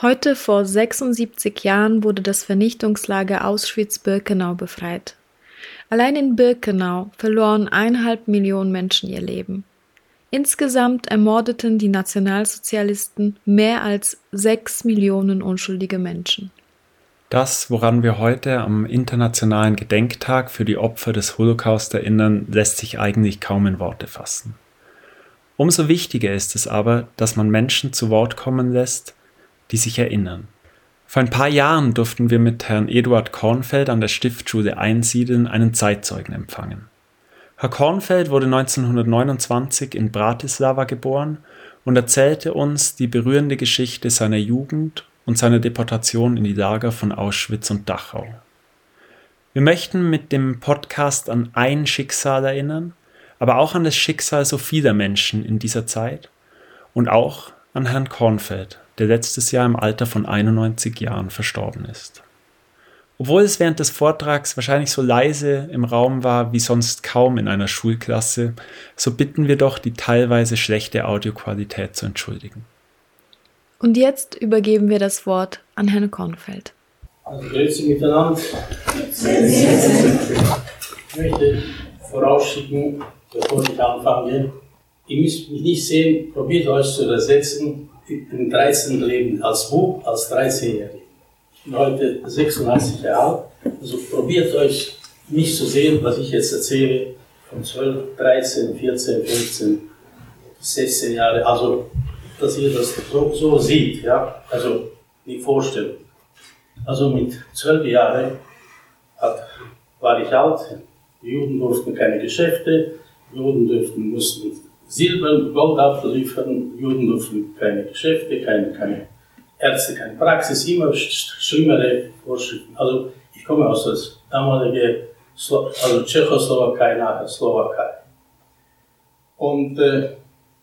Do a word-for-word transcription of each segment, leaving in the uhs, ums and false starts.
Heute vor sechsundsiebzig Jahren wurde das Vernichtungslager Auschwitz-Birkenau befreit. Allein in Birkenau verloren eineinhalb Millionen Menschen ihr Leben. Insgesamt ermordeten die Nationalsozialisten mehr als sechs Millionen unschuldige Menschen. Das, woran wir heute am Internationalen Gedenktag für die Opfer des Holocaust erinnern, lässt sich eigentlich kaum in Worte fassen. Umso wichtiger ist es aber, dass man Menschen zu Wort kommen lässt, die sich erinnern. Vor ein paar Jahren durften wir mit Herrn Eduard Kornfeld an der Stiftschule Einsiedeln einen Zeitzeugen empfangen. Herr Kornfeld wurde neunzehnhundertneunundzwanzig in Bratislava geboren und erzählte uns die berührende Geschichte seiner Jugend und seiner Deportation in die Lager von Auschwitz und Dachau. Wir möchten mit dem Podcast an ein Schicksal erinnern, aber auch an das Schicksal so vieler Menschen in dieser Zeit und auch an Herrn Kornfeld, der letztes Jahr im Alter von einundneunzig Jahren verstorben ist. Obwohl es während des Vortrags wahrscheinlich so leise im Raum war wie sonst kaum in einer Schulklasse, so bitten wir doch, die teilweise schlechte Audioqualität zu entschuldigen. Und jetzt übergeben wir das Wort an Herrn Kornfeld. Also grüezi miteinander. Ich möchte vorausschicken, bevor ich anfange, ihr müsst mich nicht sehen, probiert euch zu übersetzen im dreizehnten Leben als Bub, als dreizehnjähriger. Ich bin heute sechsundachtzig Jahre alt, also probiert euch nicht zu sehen, was ich jetzt erzähle, von zwölf, dreizehn, vierzehn, fünfzehn, sechzehn Jahre, also dass ihr das so, so seht, ja, also die Vorstellung. Also mit zwölf Jahren hat, war ich alt, die Juden durften keine Geschäfte, Juden durften, mussten Silber und Gold abliefern, Juden durften keine Geschäfte, keine, keine Ärzte, keine Praxis, immer schlimmere Vorschriften. Also ich komme aus der damaligen also Tschechoslowakei, nachher Slowakei. Und äh,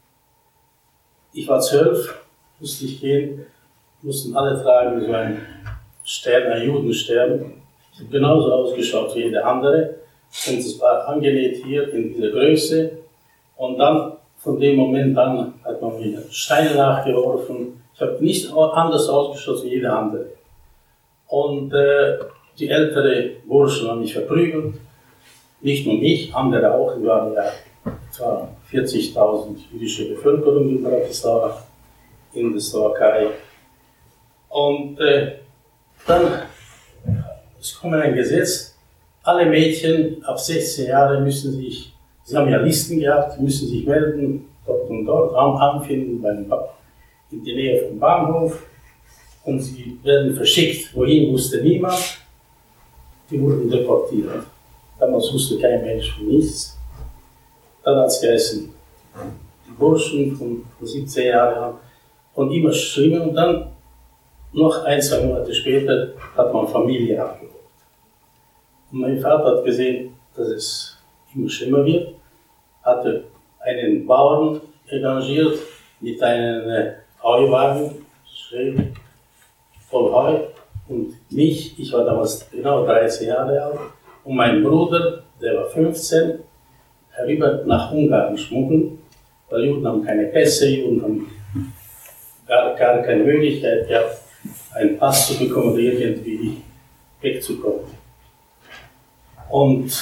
ich war zwölf, musste ich gehen, mussten alle tragen so einen Stern, einen Judenstern. Ich habe genauso ausgeschaut wie jeder andere. Und es war angenäht hier in dieser Größe. Und dann, von dem Moment an, hat man mir Steine nachgeworfen. Ich habe nicht anders ausgeschaut wie jeder andere. Und äh, die ältere Burschen haben mich verprügelt. Nicht nur mich, andere auch. Wir waren ja etwa vierzigtausend jüdische Bevölkerung in Bratislava, in der Slowakei. Und äh, dann es kommt ein Gesetz, alle Mädchen ab sechzehn Jahren müssen sich, sie haben ja Listen gehabt, müssen sich melden, dort und dort, anfinden beim ba- in der Nähe vom Bahnhof. Und sie werden verschickt, wohin wusste niemand. Die wurden deportiert. Damals wusste kein Mensch von nichts. Dann hat es geheißen, die Burschen von, von siebzehn Jahren und immer schlimmer. Und dann, noch ein, zwei Monate später, hat man Familie abgeholt. Und mein Vater hat gesehen, dass es immer schlimmer wird, hatte einen Bauern engagiert mit einem äh, Heuwagen, schön, voll Heu. Und mich, ich war damals genau dreizehn Jahre alt, und mein Bruder, der war fünfzehn, herüber nach Ungarn schmuggeln, weil Juden haben keine Pässe, Juden haben gar, gar keine Möglichkeit gehabt, einen Pass zu bekommen oder irgendwie wegzukommen. Und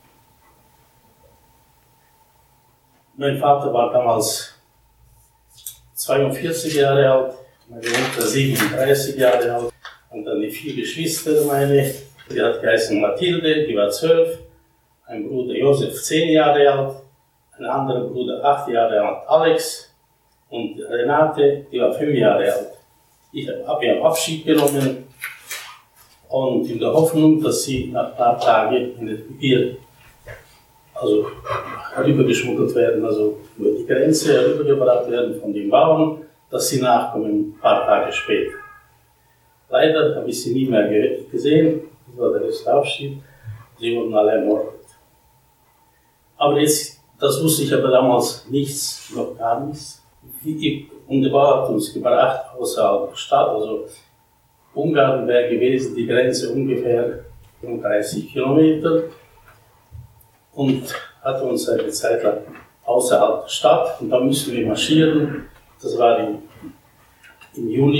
mein Vater war damals zweiundvierzig Jahre alt, meine Mutter siebenunddreißig Jahre alt, und dann die vier Geschwister, meine, die hat geheißen Mathilde, die war zwölf, ein Bruder Josef, zehn Jahre alt, ein anderer Bruder, acht Jahre alt, Alex, und Renate, die war fünf Jahre alt. Ich habe ihren Abschied genommen und in der Hoffnung, dass sie nach ein paar Tagen hier also herübergeschmuggelt werden, also über die Grenze herübergebracht werden von den Bauern, dass sie nachkommen ein paar Tage später. Leider habe ich sie nie mehr ge- gesehen, das war der letzte Abschied, sie wurden alle ermordet. Aber jetzt, das wusste ich aber damals nichts, noch gar nichts. Und der Bauer hat uns gebracht außerhalb der Stadt, also Ungarn wäre gewesen, die Grenze ungefähr fünfunddreißig Kilometer, und hat uns eine Zeit lang außerhalb der Stadt, und da müssen wir marschieren. Das war im, im Juli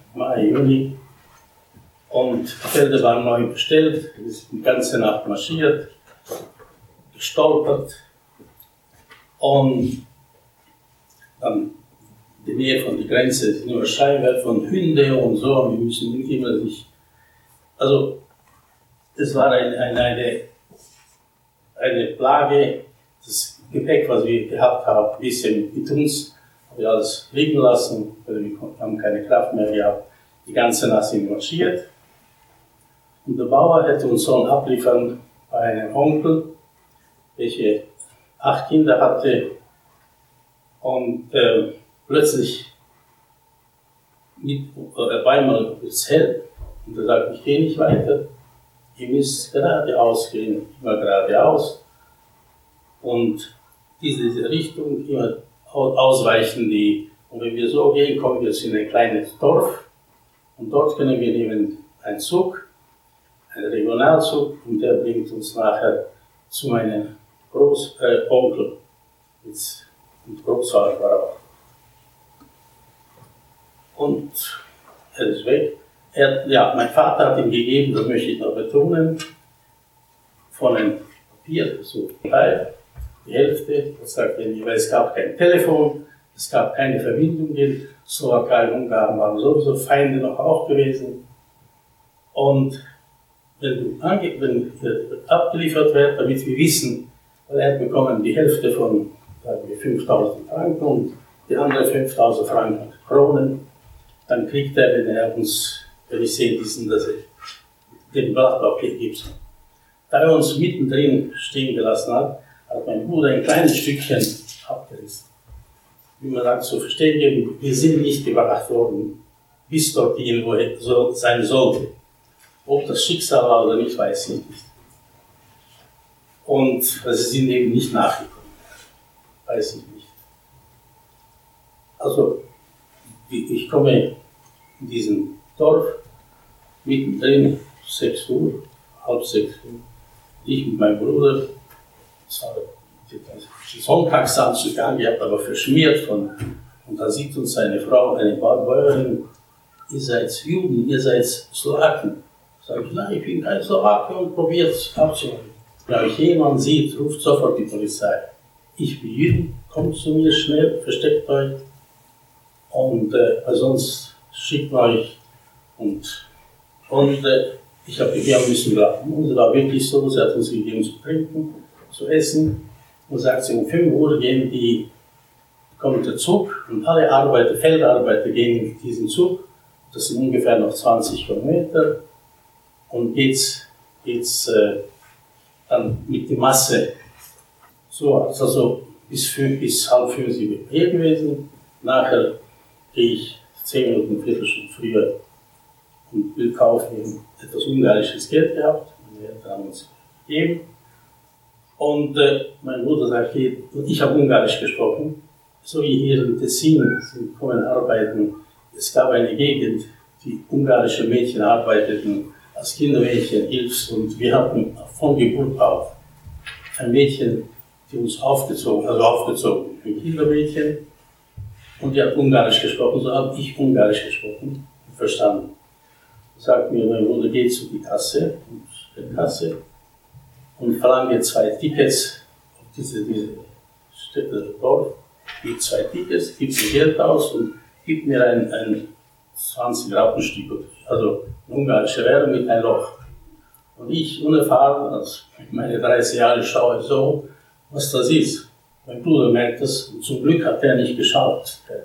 Mai, Juni. Und die Felder waren neu bestellt, wir sind die ganze Nacht marschiert, gestolpert. Und dann in der Nähe von der Grenze ist nur Scheinwerfer von Hunden und so, und wir müssen immer sich. Also, es war eine, eine, eine, eine Plage, das Gepäck, was wir gehabt haben, ein bisschen mit uns, haben wir alles liegen lassen, weil wir haben keine Kraft mehr gehabt, die ganze Nacht sind marschiert. Und der Bauer hätte uns sollen abliefern bei einem Onkel, welcher acht Kinder hatte, und äh, plötzlich mit, äh, einmal wird es hell. Und er sagt, ich gehe nicht weiter, ihr müsst geradeaus gehen, immer geradeaus. Und diese, diese Richtung immer ausweichen die. Und wenn wir so gehen, kommen wir in ein kleines Dorf. Und dort können wir nehmen einen Zug, einen Regionalzug, und der bringt uns nachher zu meinem Großonkel. Äh, Onkel. Jetzt, und Großvater war auch. Und er ist weg. Er, ja, mein Vater hat ihm gegeben, das möchte ich noch betonen, von einem Papier, so Teil, die Hälfte, das sagt er nie, weil es gab kein Telefon, es gab keine Verbindungen, Slowakei und Ungarn waren sowieso Feinde noch auch gewesen. Und wenn, ange, wenn abgeliefert wird, damit wir wissen, weil er hat bekommen die Hälfte von sagen wir, fünftausend Franken und die andere fünftausend Franken Kronen, dann kriegt er, wenn er uns, wenn ich sehe, diesen, dass er den Blattpapier gibt. Da er uns mittendrin stehen gelassen hat, hat mein Bruder ein kleines Stückchen abgerissen. Wie man sagt, zu verstehen, wir sind nicht überwacht worden, bis dorthin, wo er so sein sollte. Ob das Schicksal war oder nicht, weiß ich nicht. Und also sie sind eben nicht nachgekommen. Weiß ich nicht. Also, ich komme in diesem Dorf, mittendrin, sechs Uhr, halb sechs Uhr, ich mit meinem Bruder, das war die Sonntagsanzug angehabt, aber verschmiert von, und da sieht uns seine Frau, eine Bäuerin, ihr seid Juden, ihr seid Slowaken. Sag ich, nein, ich bin kein Slowake, und probiert es abzuholen. Wenn euch jemand sieht, ruft sofort die Polizei. Ich bin Juden, kommt zu mir schnell, versteckt euch, und äh, sonst schickt man euch. Und, und äh, ich habe wir müssen bleiben. Und es war wirklich so, sie hat uns gegeben zu trinken, zu essen, und sagt sie, um fünf Uhr gehen die, kommt der Zug, und alle Arbeiter, Feldarbeiter gehen mit diesem Zug, das sind ungefähr noch zwanzig Kilometer, und geht's, geht's äh, dann mit der Masse. So, also bis, fünf, bis halb fünf sind wir hier gewesen. Nachher gehe ich zehn Minuten, Viertelstunde früher und will kaufen, etwas ungarisches Geld gehabt. Meine Eltern haben uns gegeben. Und äh, mein Bruder sagt, hier, und ich habe Ungarisch gesprochen, so wie hier in Tessin sind kommen arbeiten. Es gab eine Gegend, die ungarische Mädchen arbeiteten als Kindermädchen, Hilfs, und wir hatten von Geburt auf ein Mädchen, die uns aufgezogen, also aufgezogen, ein Kindermädchen, und die hat Ungarisch gesprochen, so habe ich Ungarisch gesprochen und verstanden. Sagt mir, mein Bruder geht zu die Kasse, und der Kasse, und verlangt mir zwei Tickets auf diese, diese Städte Dorf, gibt zwei Tickets, gibt mir Geld aus und gibt mir ein, ein zwanzig Raupenstück, also eine ungarische Währung mit einem Loch. Und ich, unerfahren, als meine dreißig Jahre, schaue so, was das ist. Mein Bruder merkt das, und zum Glück hat er nicht geschaut. Der,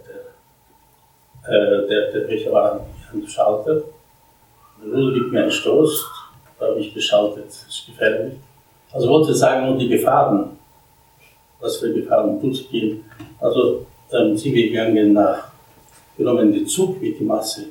der, äh, der, der welcher war am Schalter. Mein Bruder gibt mir einen Stoß, da habe ich geschaltet, das ist gefährlich. Also wollte sagen, nur die Gefahren, was für Gefahren tut gehen. Also ähm, sind wir gegangen nach, genommen den Zug mit der Masse,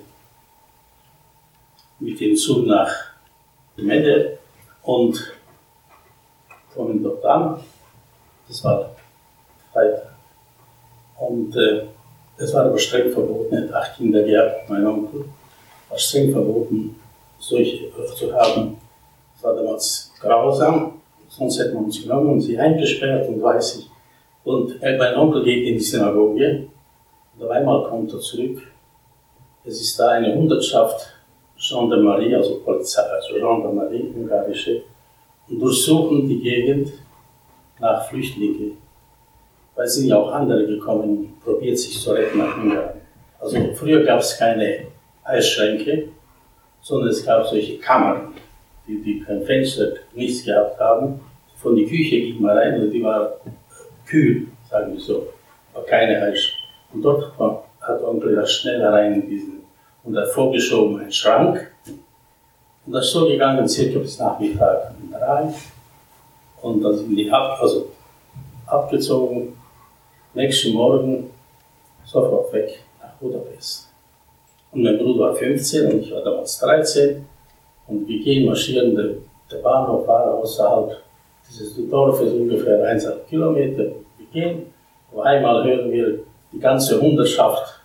mit dem Zug nach Mende, und kommen dort an. Das war Freitag. Und äh, es war aber streng verboten, er hat acht Kinder gehabt, mein Onkel. War streng verboten, solche zu haben. Das war damals grausam, sonst hätte man uns genommen und sie eingesperrt, und weiß ich. Und äh, mein Onkel geht in die Synagoge, und auf einmal kommt er zurück Es ist da eine Hundertschaft Gendarmerie, also Polizei, also Gendarmerie, ungarische, und durchsuchen die Gegend nach Flüchtlingen. Weil sind ja auch andere gekommen, probiert sich zu retten nach Ungarn. Also früher gab es keine Eisschränke, sondern es gab solche Kammern, die, die kein Fenster, nichts gehabt haben. Von der Küche ging man rein und die war kühl, sagen wir so, war keine Eis. Und dort hat Onkel das schnell reingewiesen und hat vorgeschoben einen Schrank. Und das ist so gegangen, circa bis Nachmittag um drei. Und dann sind die ab, also abgezogen. Nächsten Morgen sofort weg nach Budapest. Und mein Bruder war fünfzehn und ich war damals dreizehn. Und wir gehen marschieren, der, der Bahnhof war außerhalb dieses Dorfes ungefähr eineinhalb Kilometer. Wir gehen, auf einmal hören wir die ganze Hundertschaft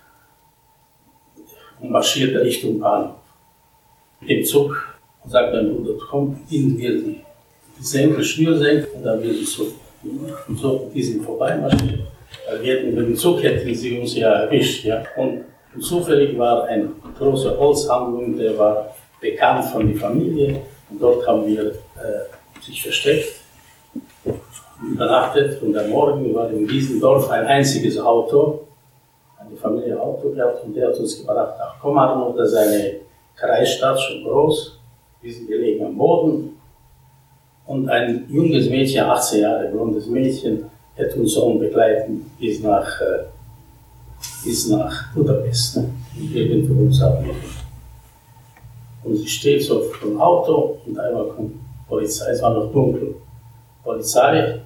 und marschiert Richtung Bahnhof. Im Zug und sagt mein Bruder, komm, binden wir die, die Senkel, Schnürsenkel, und dann wird es so. Und so, die sind vorbeimarschiert. Weil wir hätten, mit dem Zug hätten sie uns ja erwischt. Ja. Und, und zufällig war ein großer Holzhandlung, der war bekannt von der Familie. Und dort haben wir äh, sich versteckt, übernachtet. Und am Morgen war in diesem Dorf ein einziges Auto, eine Familie Auto gehabt, und der hat uns gebracht nach Komarno, das ist eine Kreisstadt, schon groß. Wir sind gelegen am Boden. Und ein junges Mädchen, achtzehn Jahre blondes Mädchen, hat uns so begleiten bis nach, äh, bis nach Budapest, ne? Und irgendwo uns abliefern. Und sie steht so vor dem Auto und einmal kommt Polizei, es war noch dunkel. Polizei,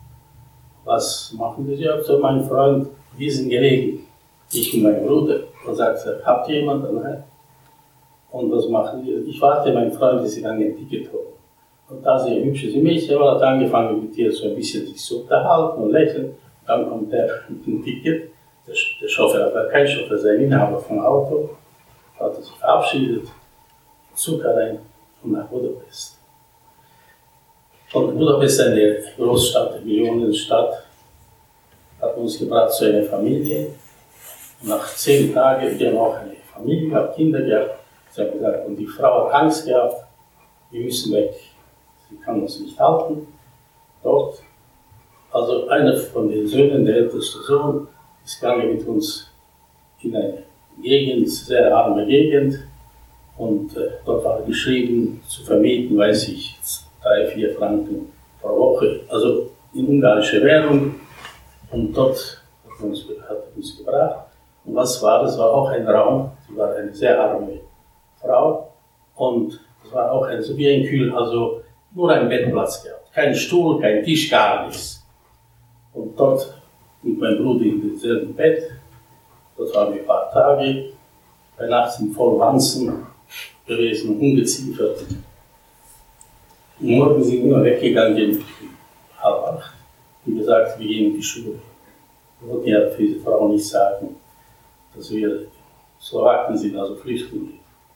was machen wir jetzt? So, mein Freund, wir sind gelegen. Ich und mein Bruder. Und sagt, habt ihr jemanden? Nein. Und was machen wir? Ich warte, mein Freund ist gegangen, ein Ticket holen. Und da sie ein hübsches Mädchen war, hat angefangen mit ihr so ein bisschen sich zu unterhalten und lächeln. Dann kommt der mit dem Ticket, der, der Chauffeur war kein Chauffeur, sein Inhaber vom Auto, hat sich verabschiedet, Zug rein und nach Budapest. Und Budapest ist eine Großstadt, eine Millionenstadt, hat uns gebracht zu einer Familie. Und nach zehn Tagen, wir haben auch eine Familie gehabt, Kinder gehabt, sie haben gesagt, und die Frau hat Angst gehabt, wir müssen weg. Sie kann uns nicht halten, dort. Also einer von den Söhnen, der älteste Sohn, ist gegangen mit uns in eine Gegend, sehr arme Gegend. Und äh, dort war geschrieben, zu vermieten, weiß ich, drei, vier Franken pro Woche, also in ungarische Währung. Und dort hat er uns, hat uns gebracht. Und was war das? War auch ein Raum, sie war eine sehr arme Frau. Und es war auch ein, so wie ein Kühl, also nur ein Bettplatz gehabt. Kein Stuhl, kein Tisch, gar nichts. Und dort mit meinem Bruder in demselben Bett. Dort waren wir ein paar Tage. Bei Nacht sind voll Wanzen gewesen, ungeziefert. Und morgen sind wir immer weggegangen, halb acht. Wie gesagt, wir gehen in die Schule. Wir wollten ja für diese Frau nicht sagen, dass wir Slowaken sind, also Flüchtlinge.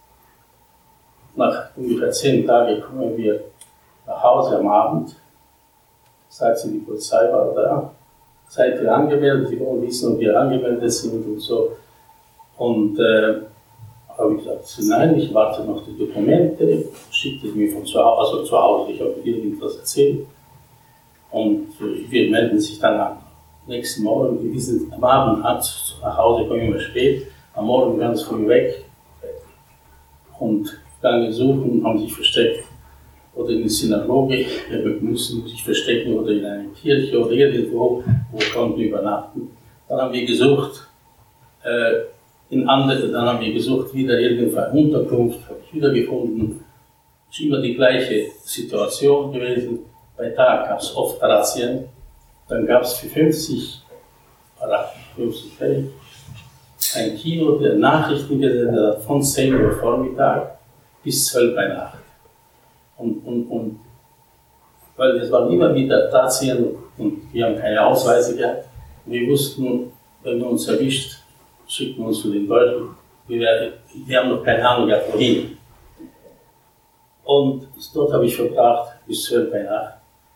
Nach ungefähr zehn Tagen kommen wir nach Hause am Abend, sagt sie, die Polizei war da, seid ihr angemeldet, sie wollen wissen, ob wir angemeldet sind und so. Und äh, habe ich gesagt, nein, ich warte noch die Dokumente, schickte mir von zu Hause, also zu Hause, ich habe irgendwas erzählt. Und äh, wir melden sich dann am nächsten Morgen, wir sind am Abend nach Hause, kommen wir spät, am Morgen ganz früh weg. Und dann gesucht, haben sich versteckt. Oder in der Synagoge, wir mussten sich verstecken oder in einer Kirche oder irgendwo, wo wir konnten übernachten. Dann haben wir gesucht, äh, in andere, dann haben wir gesucht, wieder irgendwo eine Unterkunft, habe ich wieder gefunden. Es ist immer die gleiche Situation gewesen. Bei Tag gab es oft Razzien, dann gab es für fünfzig, fünfzig Pfennig ein Kino, der Nachrichten gesendet hat von zehn Uhr Vormittag bis zwölf Uhr Nacht. Und, und, und, weil es waren immer wieder Razzien und wir haben keine Ausweise gehabt. Wir wussten, wenn wir uns erwischt, schicken wir uns zu den Leuten. Wir, wir haben noch keine Ahnung gehabt, wohin. Und dort habe ich verbracht bis zwölf Uhr Nacht.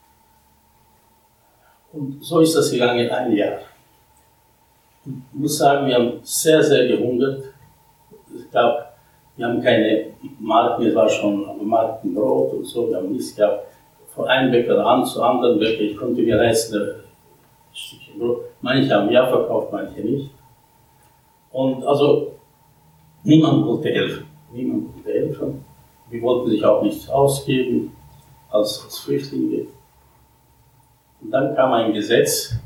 Und so ist das gegangen ein Jahr. Ich muss sagen, wir haben sehr, sehr gehungert. gab, wir haben keine Marken, es war schon aber Markenbrot und so, wir haben nichts gehabt. Von einem Bäcker an zu anderen Bäcker, ich konnte mir leisten, ein Stückchen Brot. Manche haben ja verkauft, manche nicht. Und also, niemand wollte helfen. Niemand wollte helfen. Wir wollten sich auch nichts ausgeben als, als Flüchtlinge. Und dann kam ein Gesetz,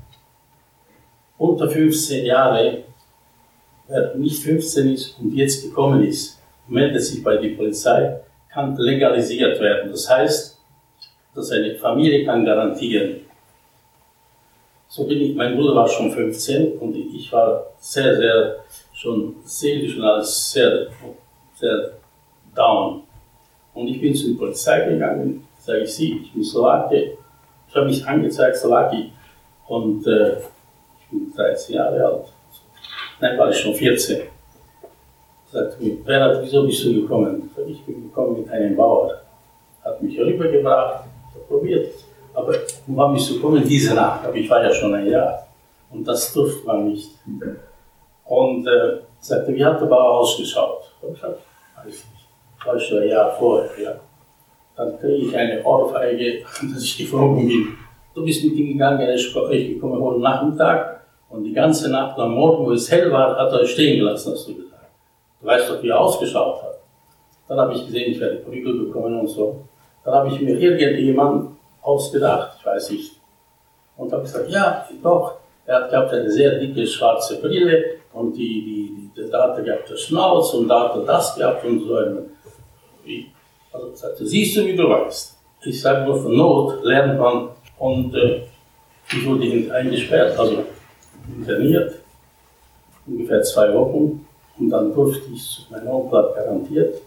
unter fünfzehn Jahre, wer nicht fünfzehn ist und jetzt gekommen ist, meldet sich bei der Polizei, kann legalisiert werden. Das heißt, dass eine Familie kann garantieren. So bin ich, mein Bruder war schon fünfzehn und ich war sehr, sehr, schon seelisch und alles sehr, sehr down. Und ich bin zur Polizei gegangen, sage ich, Sie, ich bin Slowake, ich habe mich angezeigt, Slowaki, und äh, ich bin dreizehn Jahre alt. Nein, war ich schon vierzehn. Sagte mir, wer hat, wieso bist du gekommen? Ich bin gekommen mit einem Bauer. Hat mich rübergebracht, ich habe probiert. Aber wann bist du gekommen? Diese Nacht. Aber ich war ja schon ein Jahr. Und das durfte man nicht. Und äh, sagte, wie hat der Bauer ausgeschaut? Ich gesagt, weiß nicht. War ich schon ein Jahr vorher. Ja. Dann kriege ich eine Ohrfeige, dass ich geflogen bin. Du bist mit ihm gegangen, er ist gekommen heute Nachmittag. Und die ganze Nacht am Morgen, wo es hell war, hat er stehen gelassen, hast du gesagt. Du weißt doch, wie er ausgeschaut hat. Dann habe ich gesehen, ich werde Prügel bekommen und so. Dann habe ich mir irgendjemanden ausgedacht, ich weiß nicht. Und habe gesagt, ja, doch. Er hat gehabt eine sehr dicke schwarze Brille und die, die, die, da hat er gehabt der Schnauz und da hat er das gehabt und so. Wie? Also sagte, siehst du, wie du weißt. Ich sage nur, von Not lernt man. Und äh, ich wurde eingesperrt, also interniert, ungefähr zwei Wochen. Und dann durfte ich, mein Onkel hat garantiert.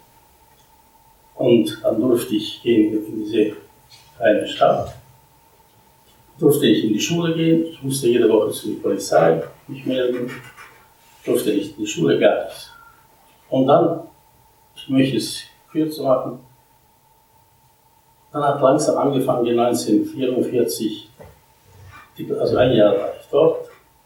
Und dann durfte ich gehen in diese kleine Stadt. Durfte ich in die Schule gehen. Ich musste jede Woche zur Polizei mich melden. Durfte nicht in die Schule, gar nichts. Und dann, ich möchte es kürzer machen, dann hat langsam angefangen, neunzehnhundertvierundvierzig, also ein Jahr war ich dort.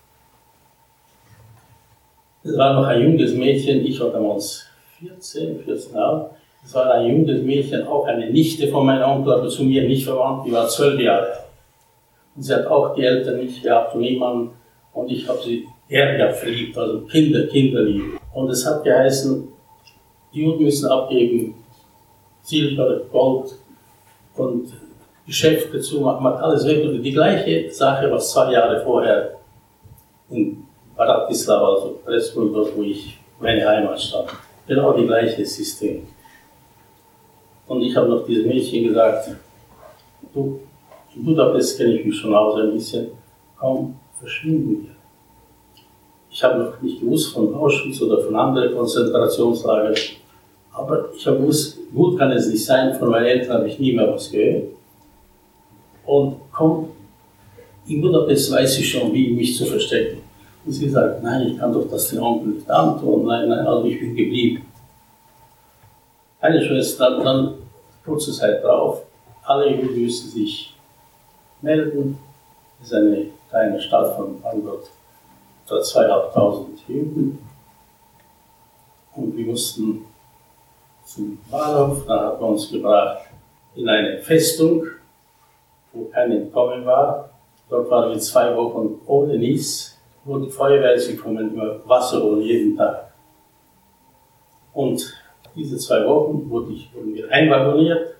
Es war noch ein junges Mädchen, ich war damals vierzehn, vierzehn Jahre. Es war ein junges Mädchen, auch eine Nichte von meinem Onkel, aber zu mir nicht verwandt, die war zwölf Jahre alt. Und sie hat auch die Eltern nicht gehabt und niemanden. Und ich habe sie eher verliebt, also Kinder, Kinderliebe. Und es hat geheißen, die Juden müssen abgeben, Silber, Gold und Geschäfte zu machen, macht alles weg. Und die gleiche Sache, was zwei Jahre vorher in Bratislava, also Pressburg, dort wo ich meine Heimat stand. Genau das gleiche System. Und ich habe noch diesem Mädchen gesagt, du, in Budapest kenne ich mich schon aus ein bisschen, komm, verschwinden wir. Ich habe noch nicht gewusst von Auschwitz oder von anderen Konzentrationslagern, aber ich habe gewusst, gut kann es nicht sein, von meinen Eltern habe ich nie mehr was gehört. Und komm, in Budapest weiß ich schon, wie mich zu verstecken. Und sie sagt, nein, ich kann doch das den Onkel nicht antun, nein, nein, also ich bin geblieben. Eine Schwester, dann kurze Zeit drauf, alle Juden müssen sich melden. Das ist eine kleine Stadt von Frankfurt, etwa zweitausendfünfhundert Juden. Und wir mussten zum Bahnhof, da hat man uns gebracht in eine Festung, wo kein Entkommen war. Dort waren wir zwei Wochen ohne nichts, nur die Feuerwehr ist gekommen, immer Wasser holen jeden Tag. Und diese zwei Wochen wurde ich, wurden wir einwagoniert,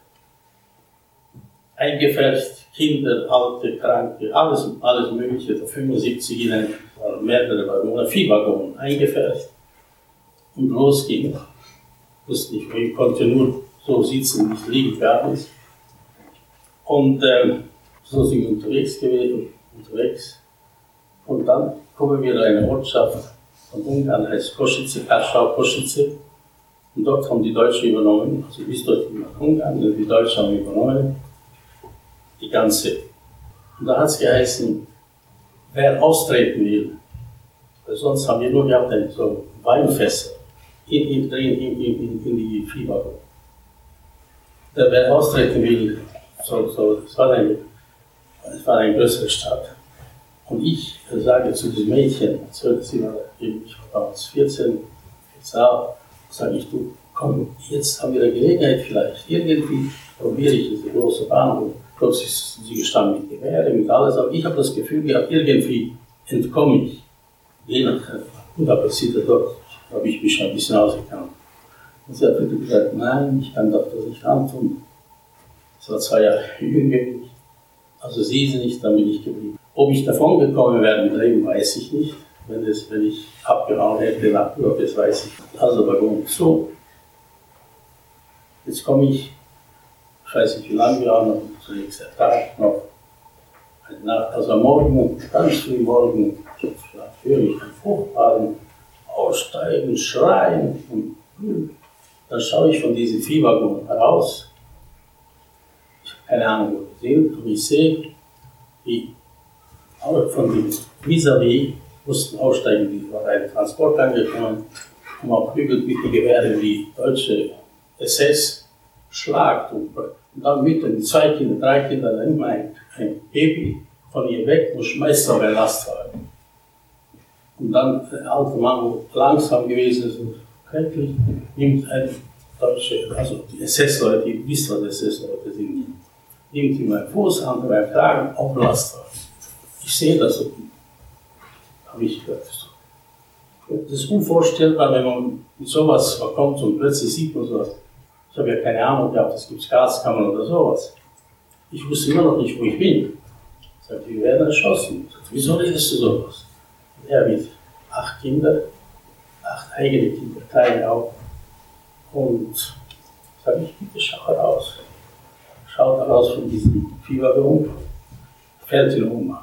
eingefärbt, Kinder, Alte, Kranke, alles, alles Mögliche, da fünfundsiebzig in einen, mehrere Wagone, vier Waggonen eingefärbt und losging. Wusste nicht, ich konnte nur so sitzen, nicht liegen, gar nicht. Und ähm, so sind wir unterwegs gewesen, unterwegs. Und dann kommen wir in eine Ortschaft von Ungarn, heißt Kosice, Kaschau, Kosice. Und dort haben die Deutschen übernommen, also bis dort nach Ungarn, und die Deutschen haben übernommen, die ganze. Und da hat es geheißen, wer austreten will, weil sonst haben wir nur gehabt, so Weinfässer in, in, in, in, in die Viehwagen. Der, wer austreten will, so, so, es war eine, es war eine größere Stadt. Und ich sage zu diesem Mädchen, sie war, ich war damals vierzehn, vierzehn, Sage ich, du, komm, jetzt haben wir eine Gelegenheit vielleicht. Irgendwie probiere ich diese große Bahnhof. Plötzlich sind sie gestanden mit Gewehren, mit alles. Aber ich habe das Gefühl gehabt, irgendwie entkomme ich. Je nachdem. Und da passiert das dort. Da habe ich mich schon ein bisschen ausgekannt. Und sie hat wieder gesagt, nein, ich kann doch das nicht antun. Das war zwei Jahre jünger. Also sie sind nicht, dann bin ich geblieben. Ob ich davon gekommen wäre mit Leben, weiß ich nicht. Wenn, es, wenn ich abgehauen hätte nach Urlaub, das weiß ich. Also warum so? Jetzt komme ich, ich weiß nicht wie lange wir haben, noch zunächst der Tag, noch eine Nacht, also am Morgen, ganz früh morgen, höre ich einen Furchtbaren aussteigen, schreien. Und dann schaue ich von diesem Viehwaggon heraus. Ich habe keine Ahnung, wo wir sind, aber ich sehe, wie von dem Vis-à-vis mussten aussteigen, die war ein Transport angekommen, haben auch prügelt mit den Gewehren die deutsche S S schlagt und, und dann mit den zwei Kinder, drei Kinder, dann nimmt man ein, ein Baby von ihr weg und schmeißt auf einen Lastwagen. Und dann der alte Mann, der langsam gewesen ist und kränklich, nimmt ein deutsche, also die S S-Leute, die wissen, was S S-Leute sind, nimmt ihm einen Fuß an, beim Kragen auf den Lastwagen. Ich sehe das so. Habe ich gehört. Das ist unvorstellbar, wenn man mit sowas kommt und plötzlich sieht man sowas. Ich habe ja keine Ahnung gehabt, es gibt Gaskammern oder sowas. Ich wusste immer noch nicht, wo ich bin. Ich sagte, wir werden erschossen. Ich sagte, wieso redest du sowas? Und er mit acht Kindern, acht eigene Kinder, kleine auch. Und sage ich, bitte schau heraus. Schaut heraus von diesem Viehwaggon, fällt in Ohnmacht.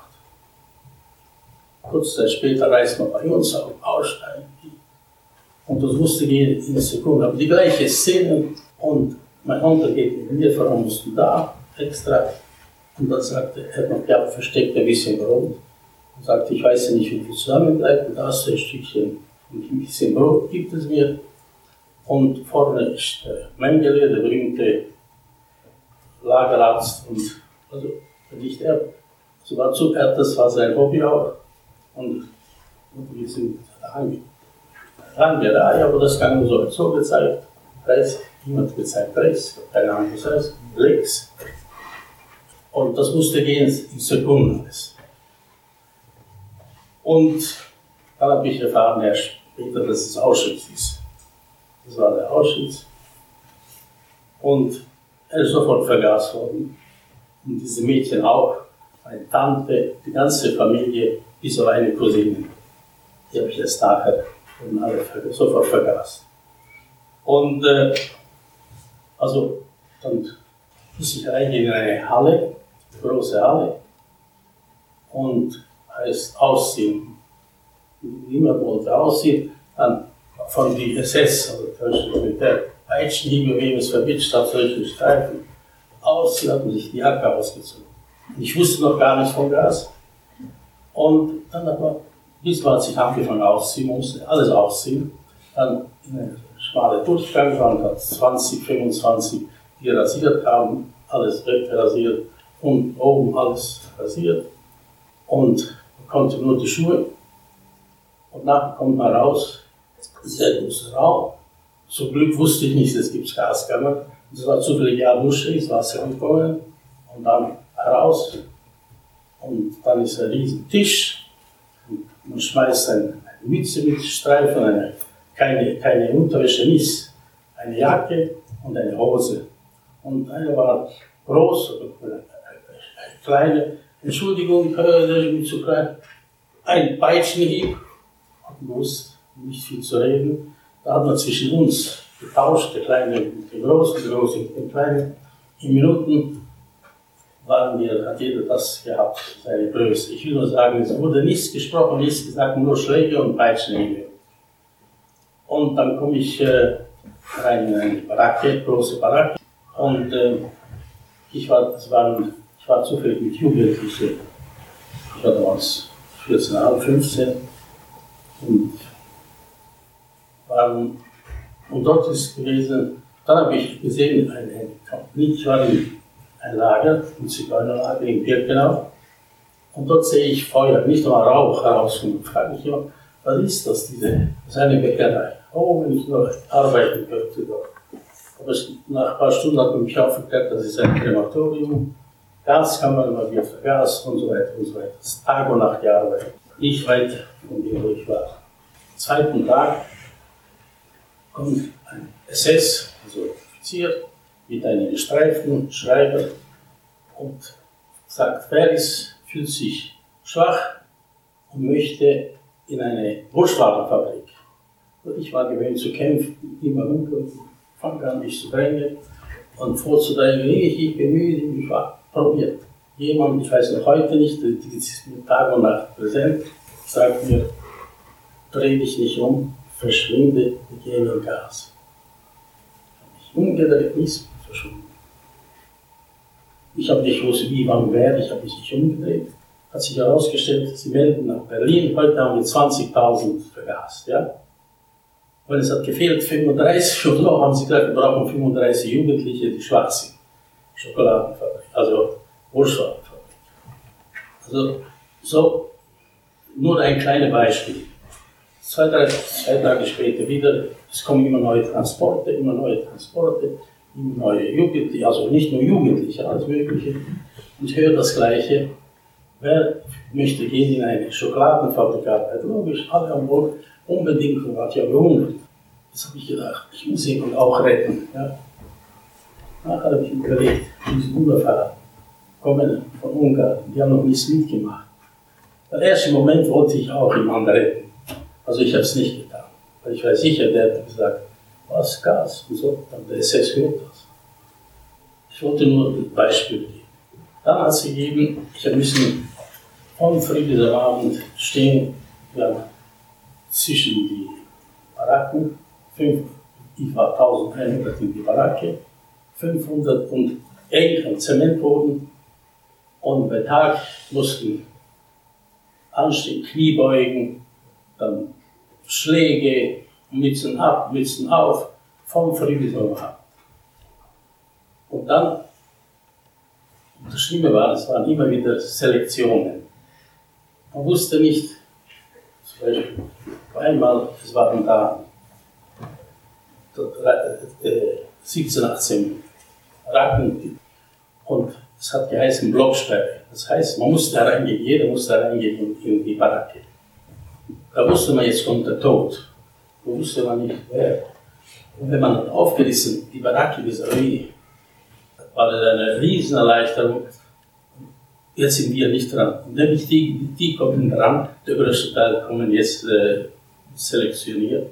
Kurz Zeit später reist man bei uns auf aussteigen. Und das wusste gehen in Sekunden. Aber die gleiche Szene. Und mein Onkel geht mit mir, warum musst du da extra? Und dann sagte er, noch ja, versteckt ein bisschen Brot. Und sagte, ich weiß ja nicht, wie viel zusammenbleibt. Und da hast du ein Stückchen, ein bisschen Brot gibt es mir. Und vorne ist der Mengele, der berühmte Lagerarzt. Und also nicht er, also war zu, er, das war sein Hobby auch. Und, und wir sind rangereiht, aber das kann nur so, so gezeigt. Reis, jemand gezeigt Reis, keine Ahnung, was heißt, Lex. Und das musste gehen in Sekunden alles. Und dann habe ich erfahren, ja, später, dass es Auschwitz ist. Das war der Auschwitz. Und er ist sofort vergaß worden. Und diese Mädchen auch, meine Tante, die ganze Familie, bis auf eine Cousine. Die habe ich erst nachher alle sofort vergaß. Und äh, also dann muss ich reingehen in eine Halle, eine große Halle, und heißt ausziehen. Niemand wollte ausziehen. Dann von die S S, also deutsche Militär, Peitschenhiebe, wem es verbietet hat, solche Streifen. Ausziehen, hat man sich die Jacke ausgezogen. Ich wusste noch gar nichts vom Gas. Und dann aber, diesmal hat sich angefangen ausziehen, man musste alles ausziehen. Dann in eine schmale Durchgang waren da zwanzig, fünfundzwanzig, die rasiert haben, alles wegrasiert und oben alles rasiert. Und man konnte nur die Schuhe. Und nachher kommt man raus, sehr großer Raum. Zum Glück wusste ich nicht, es gibt Gaskammer. Es war zufällig ja Dusche, ins Wasser gekommen und dann heraus. Und dann ist ein riesen Tisch. Und man schmeißt eine, eine Mütze mit Streifen, eine, keine, keine Unterwäsche, nichts. Eine Jacke und eine Hose. Und eine war groß, eine kleine, Entschuldigung, äh, zu klein, ein Peitschenhieb. Hat gewusst, nicht viel zu reden. Da hat man zwischen uns getauscht, der Kleine mit dem Großen, der Große mit dem Kleinen. In Minuten waren wir, hat jeder das gehabt, seine Größe. Ich will nur sagen, es wurde nichts gesprochen, nichts gesagt, nur Schläge und Peitschenhiebe. Und dann komme ich äh, rein in eine Baracke, große Baracke. Und äh, ich, war, das waren, ich war zufällig mit Jugendlichen. Ich war damals vierzehn, fünfzehn. Und, waren, und dort ist gewesen, dann habe ich gesehen, ein, ein, ich war in ein Lager, ein Zigeunerlager in Birkenau. Und dort sehe ich Feuer, nicht nur Rauch herauskommen. Ich frage mich immer, was ist das, diese, das ist eine Bäckerei. Oh, wenn ich nur arbeiten könnte dort. Aber nach ein paar Stunden hat man mich aufgeklärt, das ist ein Krematorium, Gaskammer, man wird vergast und so weiter und so weiter. Das ist Tag und Nacht gearbeitet. Ich weit von dem, wo ich war. Am zweiten Tag kommt ein S S, also Offizier, mit einem Streifenschreiber und sagt, wer ist, fühlt sich schwach und möchte in eine Wurstwarenfabrik. Und ich war gewöhnt zu kämpfen, immer runter, fange an mich zu drängen und vorzudrängen, ich, ich bin müde, ich war probiert. Jemand, ich weiß noch heute nicht, die ist mit Tag und Nacht präsent, sagt mir, dreh dich nicht um, verschwinde, wir gehen im Gas. Ich habe mich umgedreht, nichts verschwunden. Ich habe nicht gewusst, wie, wann, wer, ich habe mich nicht umgedreht. Hat sich herausgestellt, sie melden nach Berlin, heute haben wir zwanzigtausend vergast. Ja? Und es hat gefehlt fünfunddreißig und so haben sie gesagt, wir brauchen fünfunddreißig Jugendliche, die schwach sind. Schokoladenfabrik, also Wurstwarenfabrik. Also so, nur ein kleines Beispiel. Zwei, drei, zwei Tage später wieder, es kommen immer neue Transporte, immer neue Transporte, immer neue Jugendliche, also nicht nur Jugendliche, alles Mögliche. Und ich höre das Gleiche. Wer möchte gehen in eine Schokoladenfabrik arbeiten? Logisch, alle am Bord, unbedingt, und hat ja gehungert. Jetzt habe ich gedacht, ich muss ihn auch retten. Ja. Nachher habe ich überlegt, diese Bruderfahrer kommen von Ungarn, die haben noch nichts mitgemacht. Im ersten Moment wollte ich auch jemanden retten. Also ich habe es nicht getan. Weil ich war sicher, der hat gesagt, was, Gas? Und so, dann der S S hört das. Ich wollte nur ein Beispiel geben. Dann hat es gegeben, ich musste von früh bis am Abend stehen, ja, zwischen die Baracken, fünf, ich war eintausendeinhundert in die Baracke, fünfhundert und eng am Zementboden und bei Tag mussten anstehen, Knie beugen, dann Schläge, Mützen ab, Mützen auf, vom früh bis am Abend. Und dann, das Schlimme war, es waren immer wieder Selektionen. Man wusste nicht, zum Beispiel, einmal, es waren da siebzehn, achtzehn Ratten und es hat geheißen Blocksperre. Das heißt, man musste da reingehen, jeder musste da reingehen in, in die Baracke. Da wusste man, jetzt kommt der Tod. Da wusste man nicht, wer. Und wenn man aufgerissen, die Baracke vis-à-vis, war das eine riesen Erleichterung. Jetzt sind wir nicht dran. Und nämlich die, die kommen dran, der größte Teil kommen jetzt äh, selektioniert.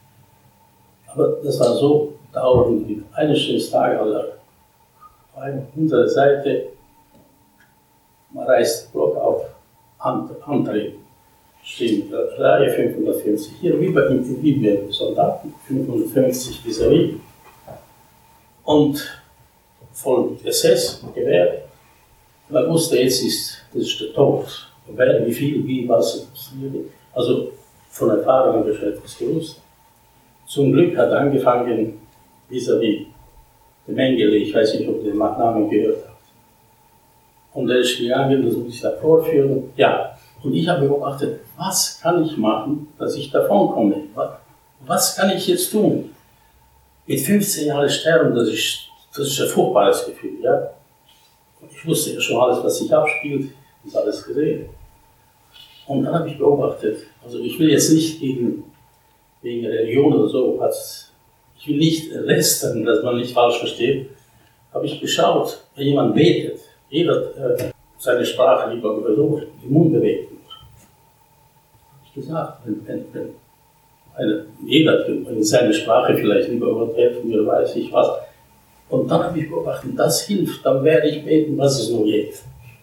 Aber das war so dauernd. Eines schönen Tages, also auf unserer Seite, man reißt den Block auf, Hand, Antreten. Stehen Reihe fünfhundertfünfzig. Hier wie bei den Soldaten, fünfhundertfünfzig vis-à-vis. Und voll S S, Gewehr. Man wusste, jetzt ist, das ist der Tod. Wer, wie viel, wie, was passiert. Also von Erfahrung habe ich etwas gewusst. Zum Glück hat angefangen, vis-à-vis, der Mengele, ich weiß nicht, ob ihr den Namen gehört habt. Und er ist gegangen, das muss ich da vorführen. Ja, und ich habe beobachtet, was kann ich machen, dass ich davon komme? Was kann ich jetzt tun? Mit fünfzehn Jahren sterben, das ist, das ist ein furchtbares Gefühl. Ja? Ich wusste ja schon alles, was sich abspielt, ist alles gesehen. Und dann habe ich beobachtet, also ich will jetzt nicht gegen, wegen Religion oder so, was, ich will nicht lästern, dass man nicht falsch versteht, habe ich geschaut, wenn jemand betet, jeder äh, seine Sprache lieber versucht, den Mund bewegt. Habe ich gesagt, wenn, wenn, wenn eine, jeder in seine Sprache vielleicht lieber Gott helfen will, weiß ich was. Und dann habe ich beobachtet, das hilft, dann werde ich beten, was es nur geht.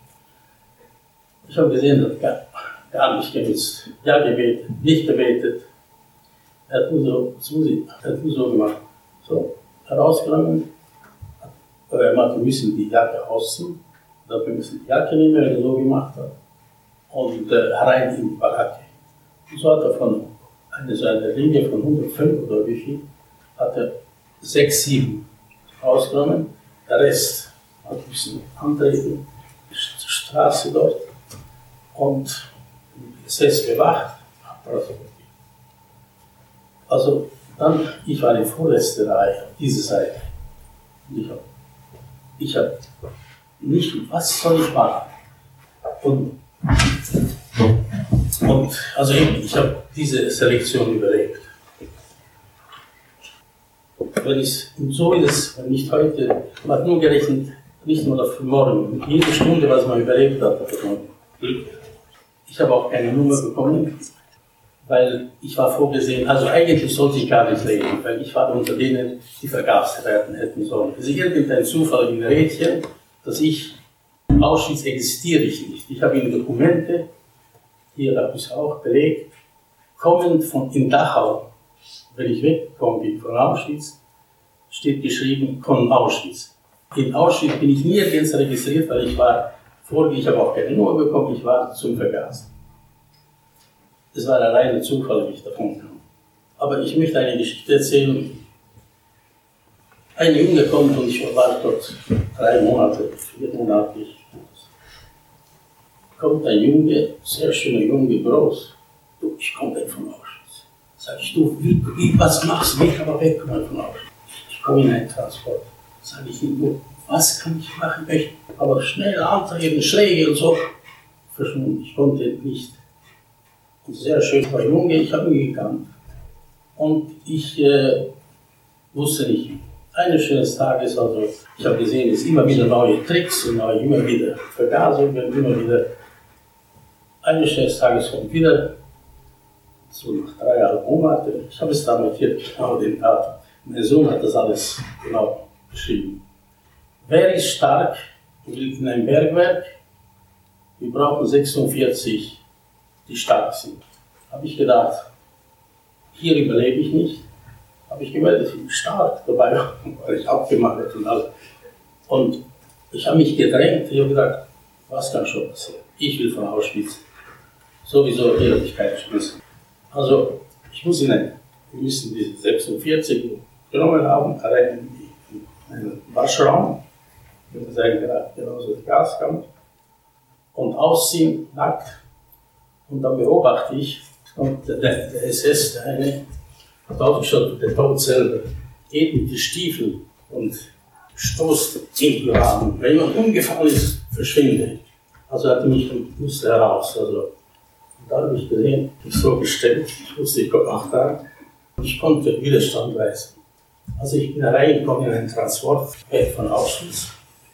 Ich habe gesehen, das gar, gar nicht genutzt. Ja gebetet, nicht gebetet. Er hat nur so, er hat nur so gemacht. So, herausgenommen, wir müssen die Jacke ausziehen. Dafür müssen die Jacke nehmen, wenn er so gemacht hat. Und äh, rein in die Baracke. Und so hat er von einer so eine Linie von hundertfünf oder wie viel, hat er sechs, sieben ausgenommen. Der Rest hat ein bisschen antreten, die Straße dort. Und es ist bewacht, also Also dann, ich war in vorletzter Reihe, auf dieser Seite. Und ich habe ich hab nicht, was soll ich machen? Und, und also eben, ich habe diese Selektion überlebt. Wenn ich, und so ist es, wenn nicht heute, man hat nur gerechnet, nicht nur auf morgen, jede Stunde, was man überlebt hat, hat man Glück. Ich habe auch keine Nummer bekommen, weil ich war vorgesehen, also eigentlich sollte ich gar nicht leben, weil ich war unter denen, die vergast werden hätten sollen. Es ist irgendein Zufall in Rädchen, dass ich, Auschwitz existiere ich nicht. Ich habe Ihnen Dokumente, hier habe ich es auch belegt, kommend von in Dachau, wenn ich weggekommen bin von Auschwitz, steht geschrieben, von Auschwitz. In Auschwitz bin ich nirgends registriert, weil ich war vorher, ich habe auch keine Nummer bekommen, ich war zum Vergasen. Es war ein reiner Zufall, wie ich davon kam. Aber ich möchte eine Geschichte erzählen. Ein Junge kommt und ich war dort drei Monate, vier Monate. Kommt ein Junge, sehr schöner Junge, groß. Du, ich komme weg von Auschwitz. Sag ich, du, wie, wie, was machst du? Ich aber weg von Auschwitz. Ich komme in einen Transport. Sag ich ihm, du, was kann ich machen? Ich aber schnell antreten, Schläge und so. Verschwunden, ich konnte nicht. Und sehr schön war Junge, ich habe ihn gekannt. Und ich äh, wusste nicht, eines schönen Tages, also ich habe gesehen, es sind immer wieder neue Tricks und neue, immer wieder Vergasungen, immer wieder. Eines schönen Tages kommt wieder, so nach dreieinhalb Monaten, ich habe es da notiert, genau den Tag. Mein Sohn hat das alles genau beschrieben. Wer ist stark und liegt in einem Bergwerk? Wir brauchen sechsundvierzig, die stark sind. Habe ich gedacht, hier überlebe ich nicht. Habe ich gemeldet, ich bin stark, dabei war ich abgemagert und alles. Und ich habe mich gedrängt, ich habe gesagt, was kann schon passieren? Ich will von Auschwitz sowieso Ehrlichkeit schmissen. Also, ich muss Ihnen, wir müssen diese sechsundvierzig genommen haben, rein in einen Waschraum, ich würde sagen, genauso die Gaskammer, und ausziehen, nackt. Und dann beobachte ich, und der, der S S, der eine, hat auch schon, der Tod selber, geht mit den Stiefeln und stoßt in die Rahmen. Wenn jemand umgefallen ist, verschwinde. Also hatte mich und musste heraus. Also, und da habe ich gesehen, ich so gestellt, ich wusste, ich komme acht Tage, und ich konnte Widerstand leisten. Also ich bin reingekommen in einen Transport von Auschwitz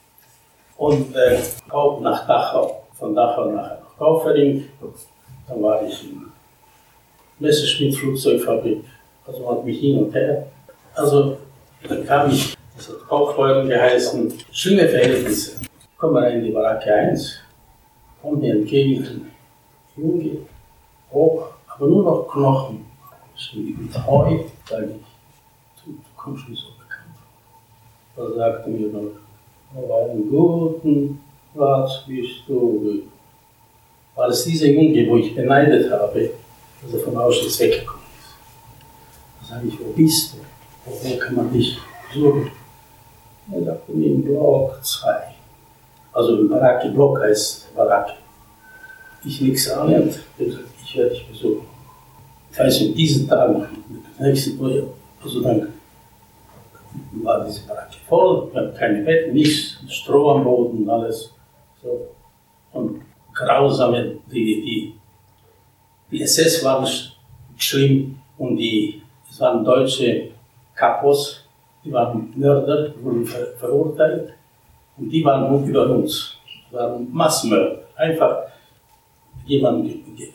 und äh, auch nach Dachau, von Dachau nachher nach Kaufering. Dann war ich in Messerschmitt Flugzeugfabrik, also man hat mich hin und her. Also dann kam ich, das hat Kochbeuren geheißen, schlimme Verhältnisse. Ich komme rein in die Baracke eins, komme mir entgegen, ein Junge, hoch, aber nur noch Knochen. Schwierig mit Heu, sage ich, du, du kommst mir so bekannt vor. Da sagte mir noch, auf einen guten Platz bist du. War es dieser Junge, wo ich beneidet habe, dass er von Auschwitz weggekommen ist. Da sage ich, wo bist du? Wo kann man dich suchen? Er sagte mir im Block zwei. Also im Baracke, Block heißt Baracke. Ich nichts ahnend, ich werde dich besuchen. Das heißt, in diesen Tagen, nächsten Jahr, also dann war diese Baracke voll, wir hatten keine Betten, nichts, Stroh am Boden, alles. So. Und grausame, die, die, die S S waren schlimm und die, es waren deutsche Kapos, die waren Mörder, wurden ver, verurteilt und die waren nur über uns, die waren Massenmörder, einfach jemand,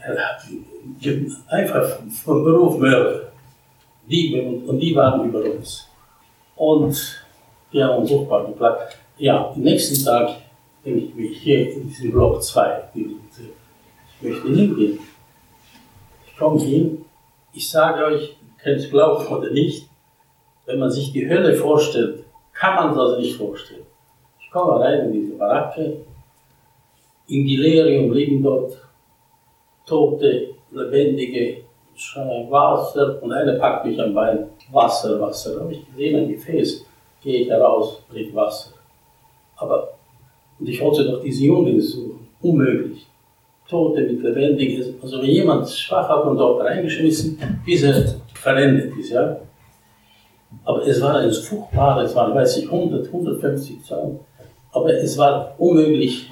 einfach vom Beruf Mörder, die, und die waren über uns. Und die haben uns furchtbar geplagt. Ja, am nächsten Tag denke ich mich hier in diesem Block zwei, ich möchte hingehen. Ich komme hin, ich sage euch, ihr könnt es glauben oder nicht, wenn man sich die Hölle vorstellt, kann man das nicht vorstellen. Ich komme rein in diese Baracke, in Delirium liegen dort Tote, Lebendige, schreien Wasser und einer packt mich am Bein, Wasser, Wasser. Da habe ich gesehen, ein Gefäß, gehe ich heraus, bringe Wasser. Aber, und ich wollte doch diese Jungen suchen, unmöglich. Tote mit Lebendigen, also wenn jemand schwach hat und dort reingeschmissen, diese verendet ist. Ja? Aber es war ein furchtbar, es waren, weiß ich, hundert, hundertfünfzig Zahlen. Aber es war unmöglich,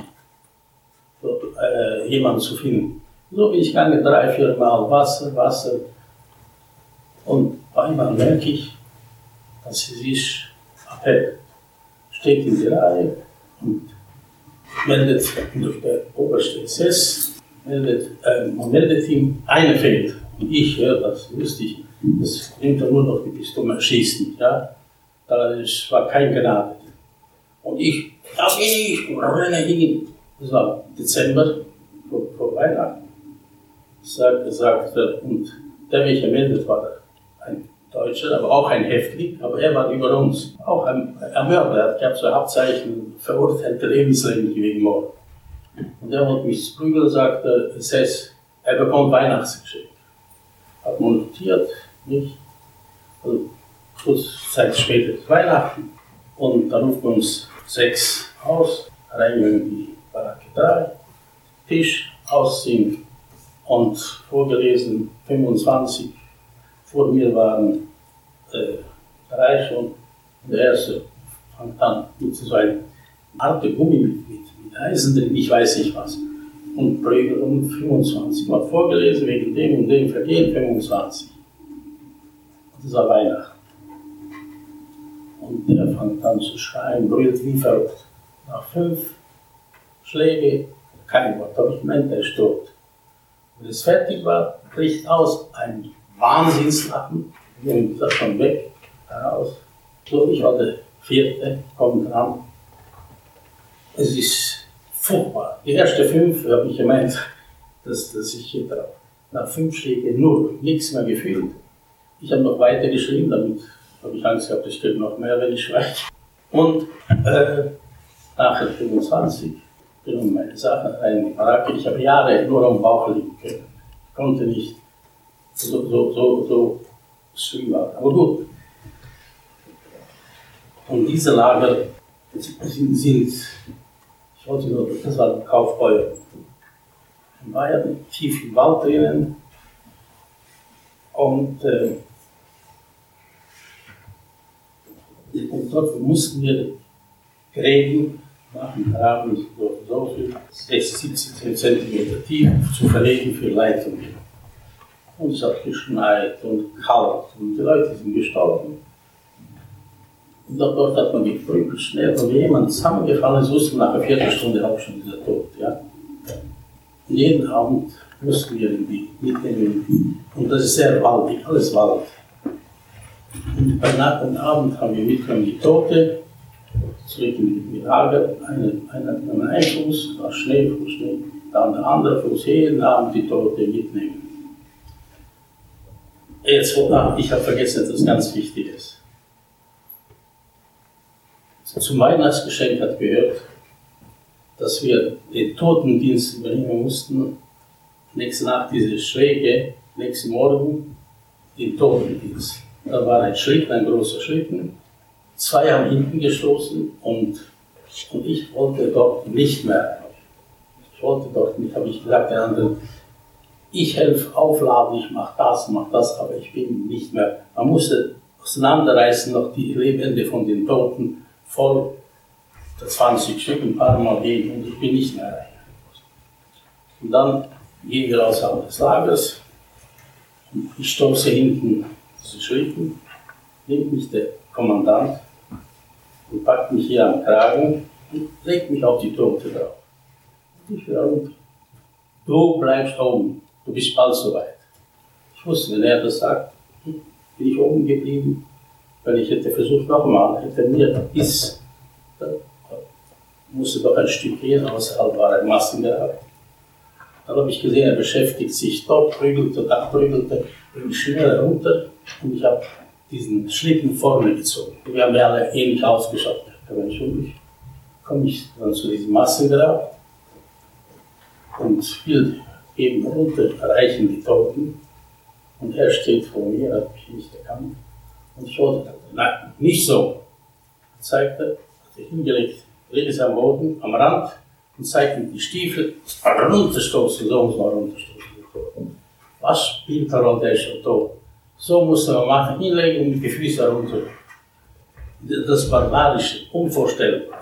äh, jemanden zu finden. So bin ich gegangen, drei, vier Mal Wasser, Wasser. Und einmal merke ich, dass sie sich abhält. Steht in der Reihe und meldet durch der oberste S S, meldet, äh, man meldet ihm, eine fehlt. Und ich höre das, wusste ich, das nimmt er nur noch die Pistole, schießt nicht. Ja? Da war kein Gnade. Und ich, da bin ich, und renne hin. Das war Dezember, vor, vor Weihnachten. Sagt, sagt, und der, welcher meldet, war ein Deutscher, aber auch ein Häftling, aber er war über uns. Auch ein, ein Mörder, er gab so Abzeichen, verurteilte lebenslänglich wegen Mord. Und er wollte mich prügeln, sagte S S, er bekommt Weihnachtsgeschenk. Hat man notiert, nicht? Also, kurz Zeit später ist Weihnachten. Und dann ruft uns sechs aus, reingehen in die Baracke drei, Tisch ausziehen und vorgelesen fünfundzwanzig. Vor mir waren äh, drei schon. Der erste fängt an mit so einem Arte Gummi mit, mit, mit Eisen drin, ich weiß nicht was. Und Prügel um fünfundzwanzig. Man hat vorgelesen, wegen dem und dem Vergehen fünfundzwanzig. Und das war Weihnachten. Und der fängt an zu schreien, brüllt wie verrückt. Nach fünf Schläge, kein Wort, aber ich meinte, er ist tot. Wenn es fertig war, bricht aus ein Wahnsinnslachen, und das schon weg, heraus. So, ich war der vierte, kommt dran. Es ist furchtbar. Die ersten fünf habe ich gemeint, dass, dass ich hier drauf. Nach fünf Schlägen nur, nichts mehr gefühlt. Ich habe noch weiter geschrieben, damit habe ich Angst gehabt, ich kriege noch mehr, wenn ich schweige. Und äh, nachher fünfundzwanzig, bin in meine Sachen rein in die Baracke. Ich habe Jahre nur am Bauch liegen können. Ich konnte nicht so, so, so, so schlimm war. Aber gut. Und diese Lager sind, sind ich wollte nur, das war ein Kaufbeuer. In Bayern, tief im Wald drinnen. Und, äh, und dort mussten wir Gräben machen, Graben, so, so viel, sechzig, siebzig Zentimeter tief, zu verlegen für Leitungen. Und es hat geschneit und kalt und die Leute sind gestorben. Und dort hat man geprügelt, schnell, und wenn jemand zusammengefallen ist, wussten wir nach einer Viertelstunde auch schon wieder tot. Ja? Und jeden Abend mussten wir irgendwie mitnehmen. Und das ist sehr waldig, alles Wald. Und bei Nacht und Abend haben wir mitgenommen die Tote, zurück in die Lager, einen eine, ein Fuß, war Schnee, Fuß, Schnee, dann der andere Fuß, jeden Abend die Tote mitnehmen. Jetzt, ich habe vergessen, etwas ganz Wichtiges. Zum Weihnachtsgeschenk hat gehört, dass wir den Totendienst übernehmen mussten, nächste Nacht diese Schräge, nächsten Morgen den Totendienst. Da war ein Schlitten, ein großer Schlitten, zwei haben hinten gestoßen und, und ich wollte dort nicht mehr. Ich wollte dort nicht, habe ich gesagt den anderen, ich helfe aufladen, ich mache das, mache das, aber ich bin nicht mehr. Man musste auseinanderreißen, noch die Lebende von den Toten, voll zwanzig Stück, ein paar Mal gehen und ich bin nicht mehr rein. Und dann gehen wir außerhalb des Lagers und ich stoße hinten diese Schlitten, nimmt mich der Kommandant und packt mich hier am Kragen und legt mich auf die Tote drauf. Und ich höre runter. Du bleibst oben, du bist bald soweit. Ich wusste, wenn er das sagt, bin ich oben geblieben. Wenn ich hätte versucht nochmal, hätte mir ist, dann musste doch ein Stück gehen, außerhalb war ein Massengrab. Dann habe ich gesehen, er beschäftigt sich dort, prügelte, da prügelte, bin schnell runter und ich habe diesen Schlitten vorne gezogen. Wir haben ja alle ähnlich ausgeschaut. Aber ich komme ich dann zu diesem Massengrab und will eben runter erreichen die Toten und er steht vor mir, hat mich nicht erkannt. Und ich wollte, nein, nicht so. Er zeigte, hat sich hingelegt, links am Boden, am Rand und zeigte mir die Stiefel, runterstoßen, so muss man runterstoßen. Was spielt da Rolle, der ist schon tot? So musste man machen, hinlegen und die Füße runter. Das Barbarische, unvorstellbar.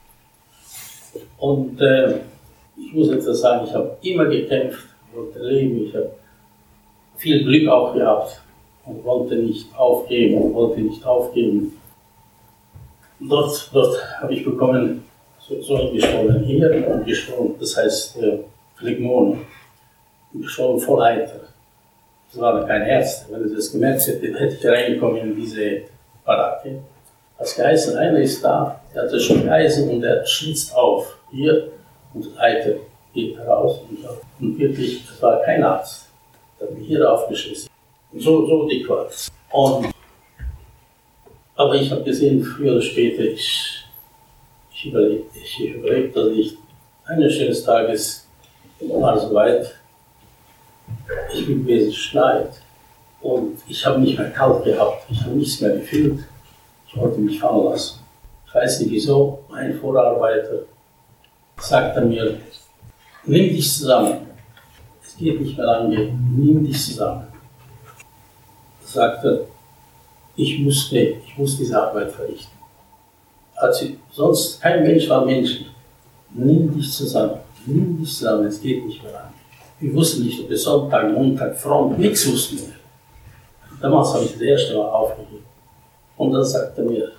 Und äh, ich muss jetzt sagen, ich habe immer gekämpft, wollte leben, ich habe viel Glück auch gehabt und wollte nicht aufgeben, wollte nicht aufgeben. Dort, dort habe ich bekommen, so, so ein geschwollen hier und geschwollen, das heißt äh, Phlegmone, geschwollen voll Eiter. Das waren keine Ärzte, wenn ich das gemerkt hätte, hätte ich reingekommen in diese Baracke. Das geheißen, einer ist da, der hat das Stück Eisen und der schlitzt auf, hier, und das Eiter geht raus. Und, und wirklich, das war kein Arzt, der hat mich hier aufgeschlissen. Und so, so dick war es. Und, aber ich habe gesehen, früher oder später, ich, ich überlebte, ich überlebte, dass ich eines schönen Tages war so weit, ich bin gewesen, es schneit. Und ich habe nicht mehr kalt gehabt, ich habe nichts mehr gefühlt. Ich wollte mich fallen lassen. Ich weiß nicht wieso, mein Vorarbeiter sagte mir, nimm dich zusammen. Es geht nicht mehr lange, nimm dich zusammen. Er sagte, ich musste, ich muss diese Arbeit verrichten. Also, sonst kein Mensch war menschlich. Nimm dich zusammen, nimm dich zusammen, es geht nicht mehr lange. Wir wussten nicht, ob es Sonntag, Montag, Front, nichts wussten wir. Damals habe ich das erste Mal aufgegeben. Und dann sagte er mir,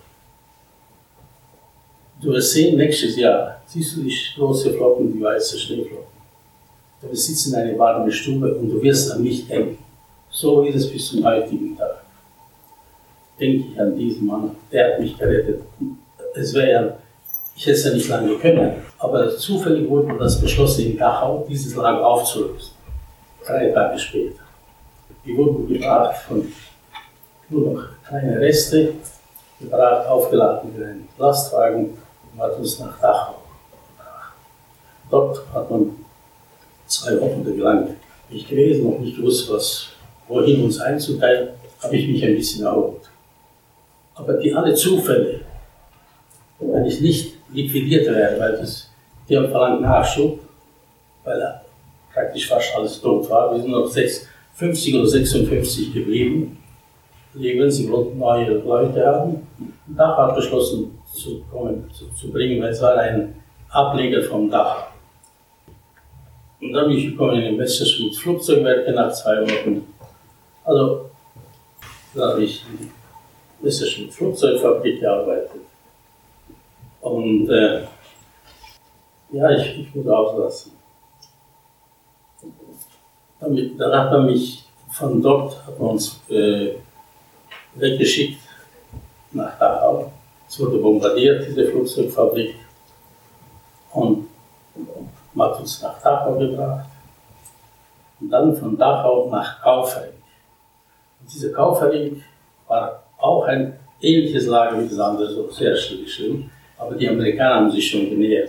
du wirst sehen, nächstes Jahr siehst du die großen Flocken, die weißen Schneeflocken. Du wirst sitzen in einer warmen Stube und du wirst an mich denken. So ist es bis zum heutigen Tag. Denke ich an diesen Mann, der hat mich gerettet. Es wäre ja, ich hätte es ja nicht lange können, aber zufällig wurde das beschlossen, in Dachau dieses Lager aufzulösen. Drei Tage später. Die wurden gebracht von nur noch kleine Reste, gebracht, aufgeladen in einen Lastwagen und hat uns nach Dachau gebracht. Dort hat man zwei Wochen lang nicht gewesen, noch nicht gewusst, was, wohin uns einzuteilen, habe ich mich ein bisschen erholt. Aber die alle Zufälle, wenn ich nicht liquidiert wäre, weil das, die haben verlangt Nachschub, weil er praktisch fast alles tot war. Wir sind noch sechs, fünfzig oder sechsundfünfzig geblieben. Leben, sie wollten neue Leute haben. Dach hat beschlossen zu, kommen, zu, zu bringen, weil es war ein Ableger vom Dach. Und dann bin ich gekommen in den Messerschmitt Flugzeugwerke nach zwei Wochen. Also, da habe ich in der Messerschmitt Flugzeugfabrik gearbeitet. Und äh, ja, ich, ich muss auslassen. Damit, dann hat man mich von dort, hat man uns äh, weggeschickt nach Dachau. Es wurde bombardiert, diese Flugzeugfabrik. Und man hat uns nach Dachau gebracht. Und dann von Dachau nach Kaufering. Und diese Kaufering war auch ein ähnliches Lager wie das andere, so sehr schlimm. Aber die Amerikaner haben sich schon genähert.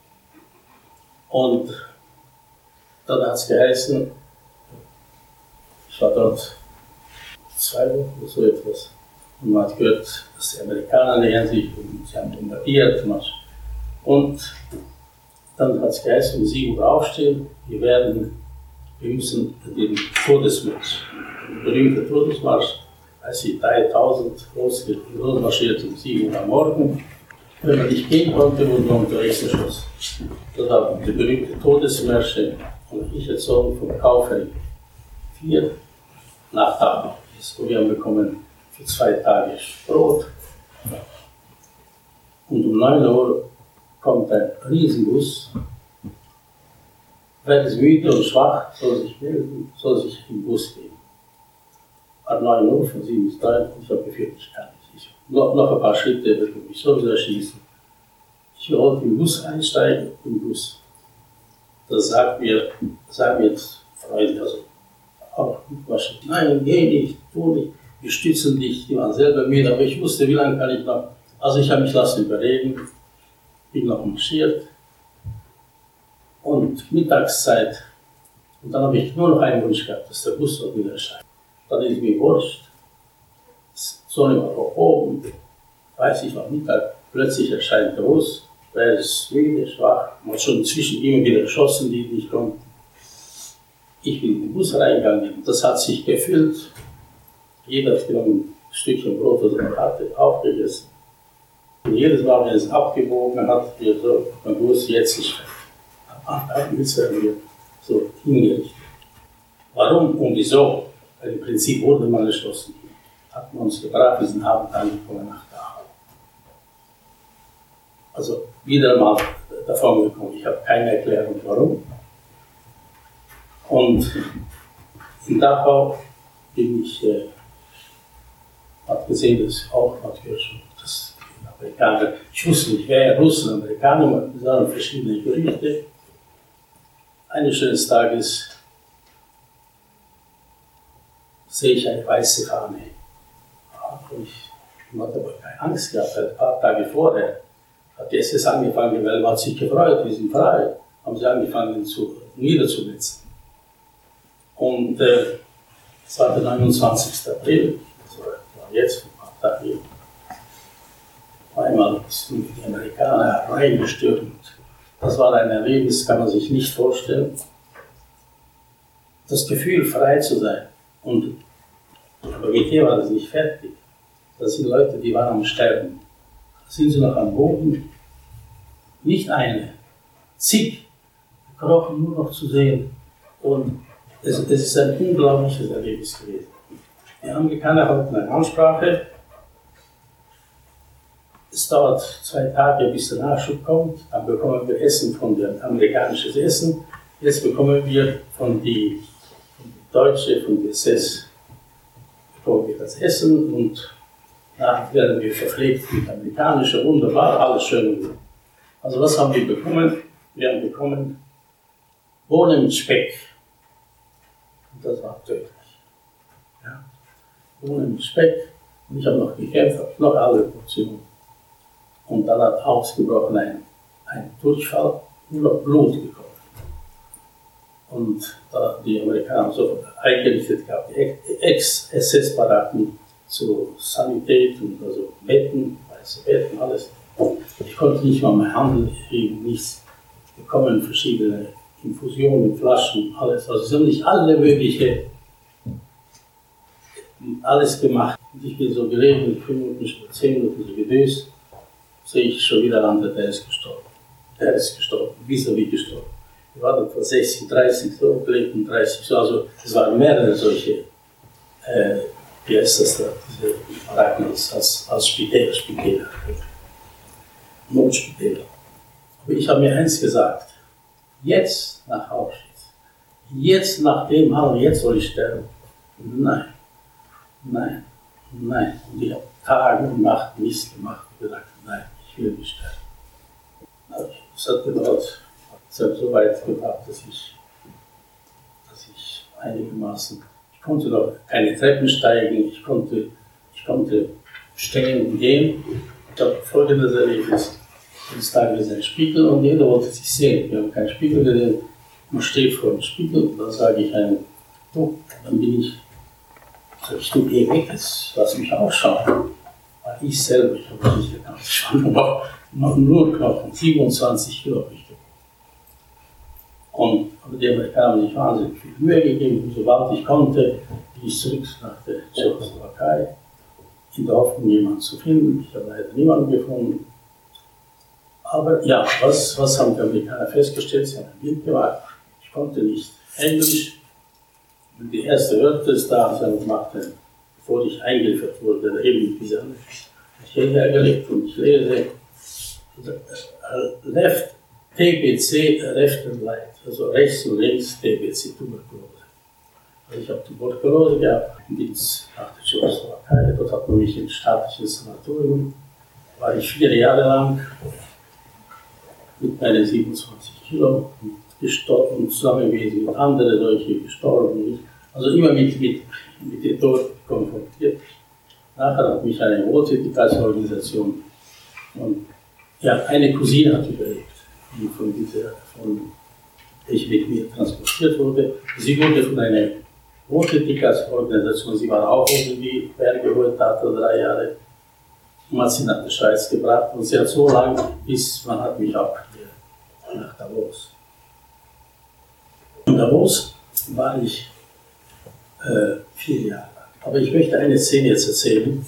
Und dann hat es geheißen, ich war dort zwei Wochen oder so etwas. Und man hat gehört, dass die Amerikaner nähern sich und sie haben bombardiert. Und dann hat es geheißen, um sieben Uhr aufstehen, wir werden, wir müssen den Todesmarsch, den berühmten Todesmarsch, als sie dreitausend losmarschiert um sieben Uhr am Morgen. Wenn man nicht gehen konnte, wurde man unterwegs erschossen. Das waren die berühmten Todesmärsche und ich erzogen vom Kaufering vier nach Dachau. Wir haben bekommen für zwei Tage Brot. Und um neun Uhr kommt ein Riesenbus. Wer ist müde und schwach, soll sich melden, soll sich im Bus gehen. Ab neun Uhr, von sieben bis drei, und ich habe gefühlt, ich kann nicht. Ich, noch, noch ein paar Schritte, wird mich sowieso erschießen. Ich wollte im Bus einsteigen, im Bus. Das sagt mir, sagt mir jetzt Freunde, also auch wahrscheinlich, nein, geh nicht, tu nicht, wir stützen dich, die waren selber müde, aber ich wusste, wie lange kann ich noch. Also ich habe mich lassen überreden, bin noch marschiert und Mittagszeit. Und dann habe ich nur noch einen Wunsch gehabt, dass der Bus dort wieder erscheint. Dann ist mir wurscht, die Sonne war hoch oben, weiß ich noch Mittag, plötzlich erscheint der Bus, wer ist müde, schwach, man hat schon zwischen ihm wieder geschossen, die nicht konnten. Ich bin in den Bus reingegangen, das hat sich gefüllt Jeder hat genommen ein Stückchen Brot, das man hatte, aufgegessen. Und jedes Mal, wenn es abgewogen hat, wir so, man wusste, jetzt ist es serviert, so hingerichtet. Warum und wieso? Weil im Prinzip wurde man geschlossen. Hat man uns gebracht, wir sind Abend angekommen nach da. Also wieder mal davon gekommen. Ich habe keine Erklärung, warum. Und in Dachau bin ich, äh, habe gesehen, dass auch natürlich schon das Amerikaner, ich wusste nicht, wer Russen, Amerikaner, man sagen verschiedene Gerüchte. Eines schönen Tages sehe ich eine weiße Fahne. Und ich hatte aber keine Angst gehabt, ein paar Tage vorher hat die S S angefangen, weil man hat sich gefreut, wir sind frei, haben sie angefangen zu, niederzumetzen. Und äh, es war der neunundzwanzigste April, das war jetzt vor ein paar Tagen. Einmal sind die Amerikaner reingestürmt. Das war ein Erlebnis, kann man sich nicht vorstellen. Das Gefühl, frei zu sein. Und aber mit dir war das nicht fertig. Das sind Leute, die waren am Sterben. Sind sie noch am Boden? Nicht eine, zig, krochen nur noch zu sehen. Und es, es ist ein unglaubliches Erlebnis gewesen. Die Amerikaner hatten eine Ansprache. Es dauert zwei Tage, bis der Nachschub kommt. Dann bekommen wir Essen von dem amerikanischen Essen. Jetzt bekommen wir von den Deutschen, von der S S, bekommen wir das Essen und nachher werden wir verpflegt mit amerikanischer, wunderbar, alles schön und gut. Also was haben wir bekommen? Wir haben bekommen Bohnen mit Speck. Und das war tödlich. Ja. Bohnen mit Speck. Und ich habe noch gekämpft, habe noch alle Portionen. Und dann hat ausgebrochen ein, ein Durchfall, nur noch Blut gekommen. Und da die Amerikaner sofort eingerichtet gehabt, die Ex-S S-Baracken zur Sanität und also Betten, weiße Betten, alles. Ich konnte nicht mal mehr handeln, nichts bekommen, verschiedene Infusionen, Flaschen, alles. Also sie haben nicht alle mögliche, alles gemacht. Und ich bin so gelegen, fünf Minuten, zehn Minuten so gedöst, sehe ich schon wieder an, der ist gestorben. Der ist gestorben, vis-à-vis gestorben. Wir waren vor sechzig, dreißig so, gelebt und dreißig so, also es waren mehrere solche, äh, wie heißt das da, diese Baracken als, als Spitäler, Spitäler, Notspitäler. Aber ich habe mir eins gesagt, jetzt nach Auschwitz, jetzt nach dem All, jetzt soll ich sterben. Nein, nein, nein. Und ich habe Tage und Nacht nichts gemacht und gesagt, nein, ich will nicht sterben. Es hat gedauert. Es hat so weit gebracht, dass ich, dass ich einigermaßen, ich konnte noch keine Treppen steigen, ich konnte, ich konnte stehen und gehen. Ich habe folgendes Erlebnis. Eines Tages ein Spiegel und jeder wollte sich sehen. Wir haben keinen Spiegel gesehen. Man steht vor dem Spiegel und dann sage ich einem, du, dann bin ich, sag ich, du geh weg, jetzt lass mich ausschauen. Weil ich selber, ich habe nicht gekannt, ich war nur, noch nur Knochen, siebenundzwanzig Kilo habe ich. Und aber die Amerikaner haben sich wahnsinnig viel Mühe gegeben. Und sobald ich konnte, bin ich zurück nach der Tschechoslowakei, in der Hoffnung, jemanden zu finden. Ich habe leider niemanden gefunden. Aber ja, was, was haben die Amerikaner festgestellt? Sie haben ein Bild gemacht. Ich konnte nicht Englisch. Und die erste Wörter ist da, sie haben gemacht, bevor ich eingeliefert wurde, eben diese andere. Ich habe hierher gelegt und ich lese Left T B C, Left and Right, also rechts und links T B C, Tuberkulose. Also ich habe Tuberkulose gehabt, bin nach der Tschechoslowakei, dort hat man mich in staatliches Sanatorium, war ich vier Jahre lang mit meinen siebenundzwanzig Kilo und gestorben, zusammen mit anderen solche gestorben. Also immer mit, mit, mit dem Tod konfrontiert. Nachher hat mich eine Wohltätigkeitsorganisation und ja, eine Cousine hat überlebt. Von dieser, von ich mit mir transportiert wurde. Sie wurde von einer Wohltätigkeitsorganisation, sie war auch irgendwie Bergeholt, hatte drei Jahre. Man hat sie nach der Schweiz gebracht und sie hat so lange, bis man hat mich auch hier nach Davos. In Davos war ich äh, vier Jahre lang. Aber ich möchte eine Szene jetzt erzählen,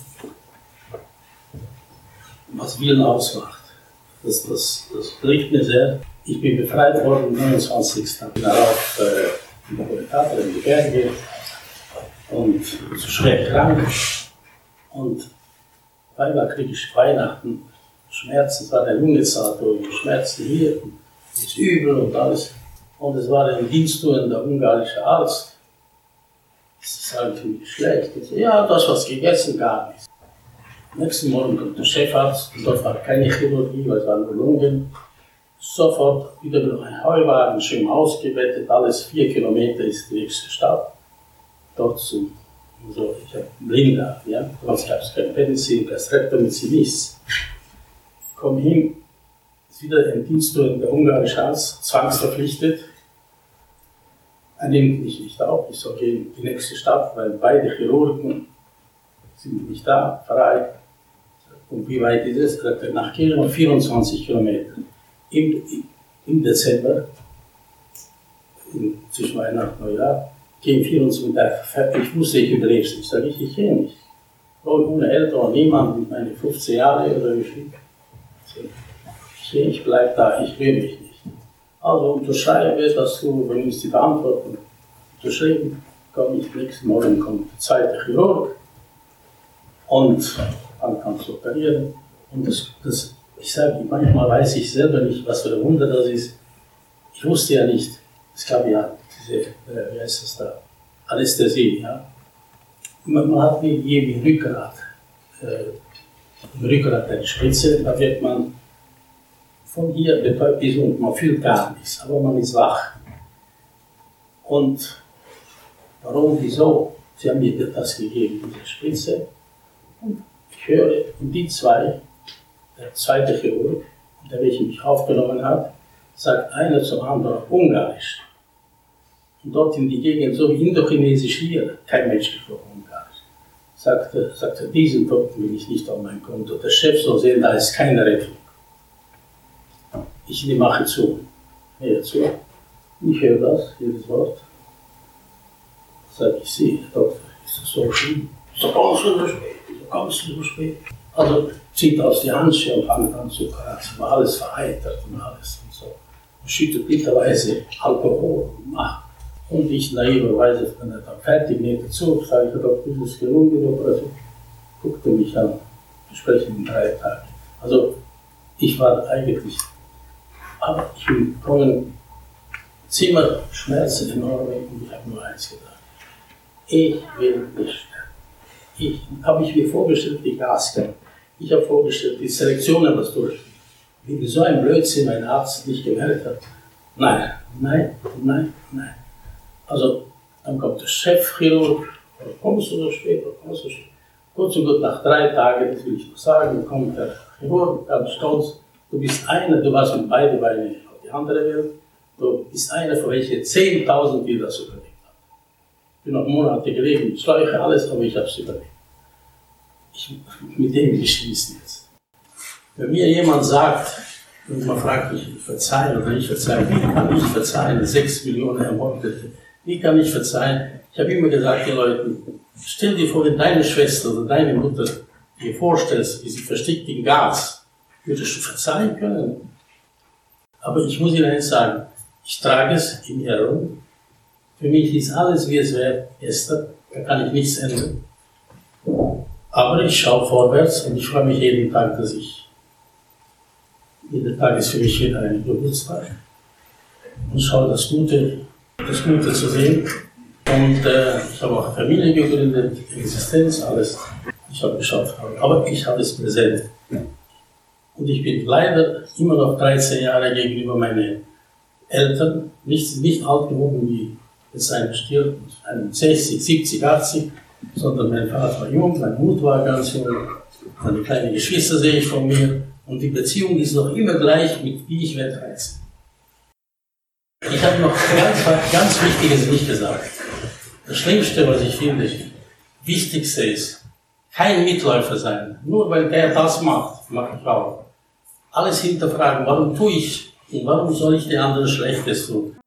was Willen ausmacht. Das, das, das liegt mir sehr. Ich bin befreit worden am neunundzwanzigsten Darauf äh, in der Hohetate, in die Berge und so schwer krank. Und einmal kriege ich Weihnachten Schmerzen, es war der Lungensator, Schmerzen hier, ist übel und alles. Und es war ein diensttuender ungarischer Arzt. Das sage ich mir schlecht. Ich so, ja, du hast was gegessen, gar nichts. Am nächsten Morgen kommt der Chefarzt, dort war keine Chirurgie, weil es waren nur Lungen. Sofort wieder noch ein Heuwagen, schön ausgebettet, alles vier Kilometer ist die nächste Stadt. Dort zum, so, ich habe Blinda, ja, ich habe kein Penicillin, kein Streptomycin, nichts. Ich komme hin, ist wieder ein diensttuender ungarischer Arzt, zwangsverpflichtet. Er nimmt mich nicht auf, ich soll gehen in die nächste Stadt, weil beide Chirurgen sind nicht da, frei. Und wie weit ist es? Nach Kirchen vierundzwanzig Kilometer. Im, im Dezember, in, zwischen Weihnachten und Neujahr, gehen vierundzwanzig Tage. Ich wusste, ich überlebe es nicht. Sag ich, ich gehe nicht. Ohne Eltern und niemand mit meinen fünfzehn Jahren oder wie viel. Ich gehe, ich bleibe da, ich will mich nicht. Also unterschreibe, dass du übernimmst die Verantwortung. Unterschrieben, komme ich nächsten Morgen, kommt der zweite Chirurg und dann kannst du operieren. Und das, das, ich sage, manchmal weiß ich selber nicht, was für ein Wunder das ist. Ich wusste ja nicht, es gab ja diese, äh, wie heißt das da, Anästhesie, ja. Man, man hat wie, wie Rückgrat, äh, im Rückgrat eine Spritze, da wird man von hier betäubt bis unten, man fühlt gar nichts, aber man ist wach. Und warum, wieso? Sie haben mir das gegeben, diese Spritze. Und ich höre, und die zwei, der zweite Chirurg, der welcher mich aufgenommen hat, sagt einer zum anderen auf Ungarisch. Und dort in die Gegend, so wie Indochinesisch hier, kein Mensch gesprochen Ungarisch. Sagte, sagte, diesen Toten will ich nicht auf mein Konto. Der Chef soll sehen, da ist keine Rettung. Ich mache zu. Höre zu. Ich höre das, jedes Wort. Sag ich, Sie, Herr Doktor, ist das so schlimm? So ganz so spät, so ganz so spät. Also zieht aus die Handschuhe und fängt an zu kratzen, war alles verheitert und alles und so. Und schüttet bitterweise Alkohol und macht. Und ich naiverweise, wenn er dann fertig näht dazu, sage ich, Herr Doktor, ist es gelungen? Also guckte mich an, wir sprechen in drei Tagen. Also ich war eigentlich, aber ich bin gekommen, Zimmerschmerzen enorm und ich habe nur eins gedacht. Ich will nicht sterben. Ich habe ich mir vorgestellt, die Gasgang. Ich habe vorgestellt, die Selektionen, was durchführen. Wie so ein Blödsinn mein Arzt nicht gemerkt hat. Nein, nein, nein, nein. Also, dann kommt der Chefchirurg, kommst du so spät, kommst du so spät. Kurz und gut, nach drei Tagen, das will ich noch sagen, kommt der Chirurg, ganz stolz. Du bist einer, du warst mit beiden Beinen auf die andere Welt. Du bist einer, von welchen zehntausend die das überlebt haben. Ich bin noch Monate gelegen, mit Schläuche, alles, aber ich habe es überlebt. Ich, mit dem beschließen jetzt. Wenn mir jemand sagt, und man fragt mich, verzeihen oder nicht verzeihen, wie kann ich verzeihen, sechs Millionen Ermordete, wie kann ich verzeihen? Ich habe immer gesagt den Leuten, stell dir vor, wenn deine Schwester oder deine Mutter dir vorstellst, wie sie verstickt in Gas, würdest du verzeihen können? Aber ich muss Ihnen eins sagen, ich trage es in Ehrung. Für mich ist alles, wie es wäre, gestern, da kann ich nichts ändern. Aber ich schaue vorwärts und ich freue mich jeden Tag, dass ich, jeder Tag ist für mich wieder ein Geburtstag. Und schaue das Gute, das Gute zu sehen. Und äh, ich habe auch Familie gegründet, Existenz, alles. Ich habe geschafft, aber ich habe es präsent. Und ich bin leider immer noch dreizehn Jahre gegenüber meinen Eltern, nicht, nicht alt geworden wie jetzt einer stirbt, sechzig, siebzig, achtzig, sondern mein Vater war jung, meine Mutter war ganz jung, meine kleinen Geschwister sehe ich von mir und die Beziehung ist noch immer gleich, mit wie ich werde dreizehn. Ich habe noch ganz, ganz Wichtiges nicht gesagt. Das Schlimmste, was ich finde, Wichtigste ist, kein Mitläufer sein. Nur weil der das macht, mache ich auch. Alles hinterfragen, warum tue ich und warum soll ich den anderen Schlechtes tun?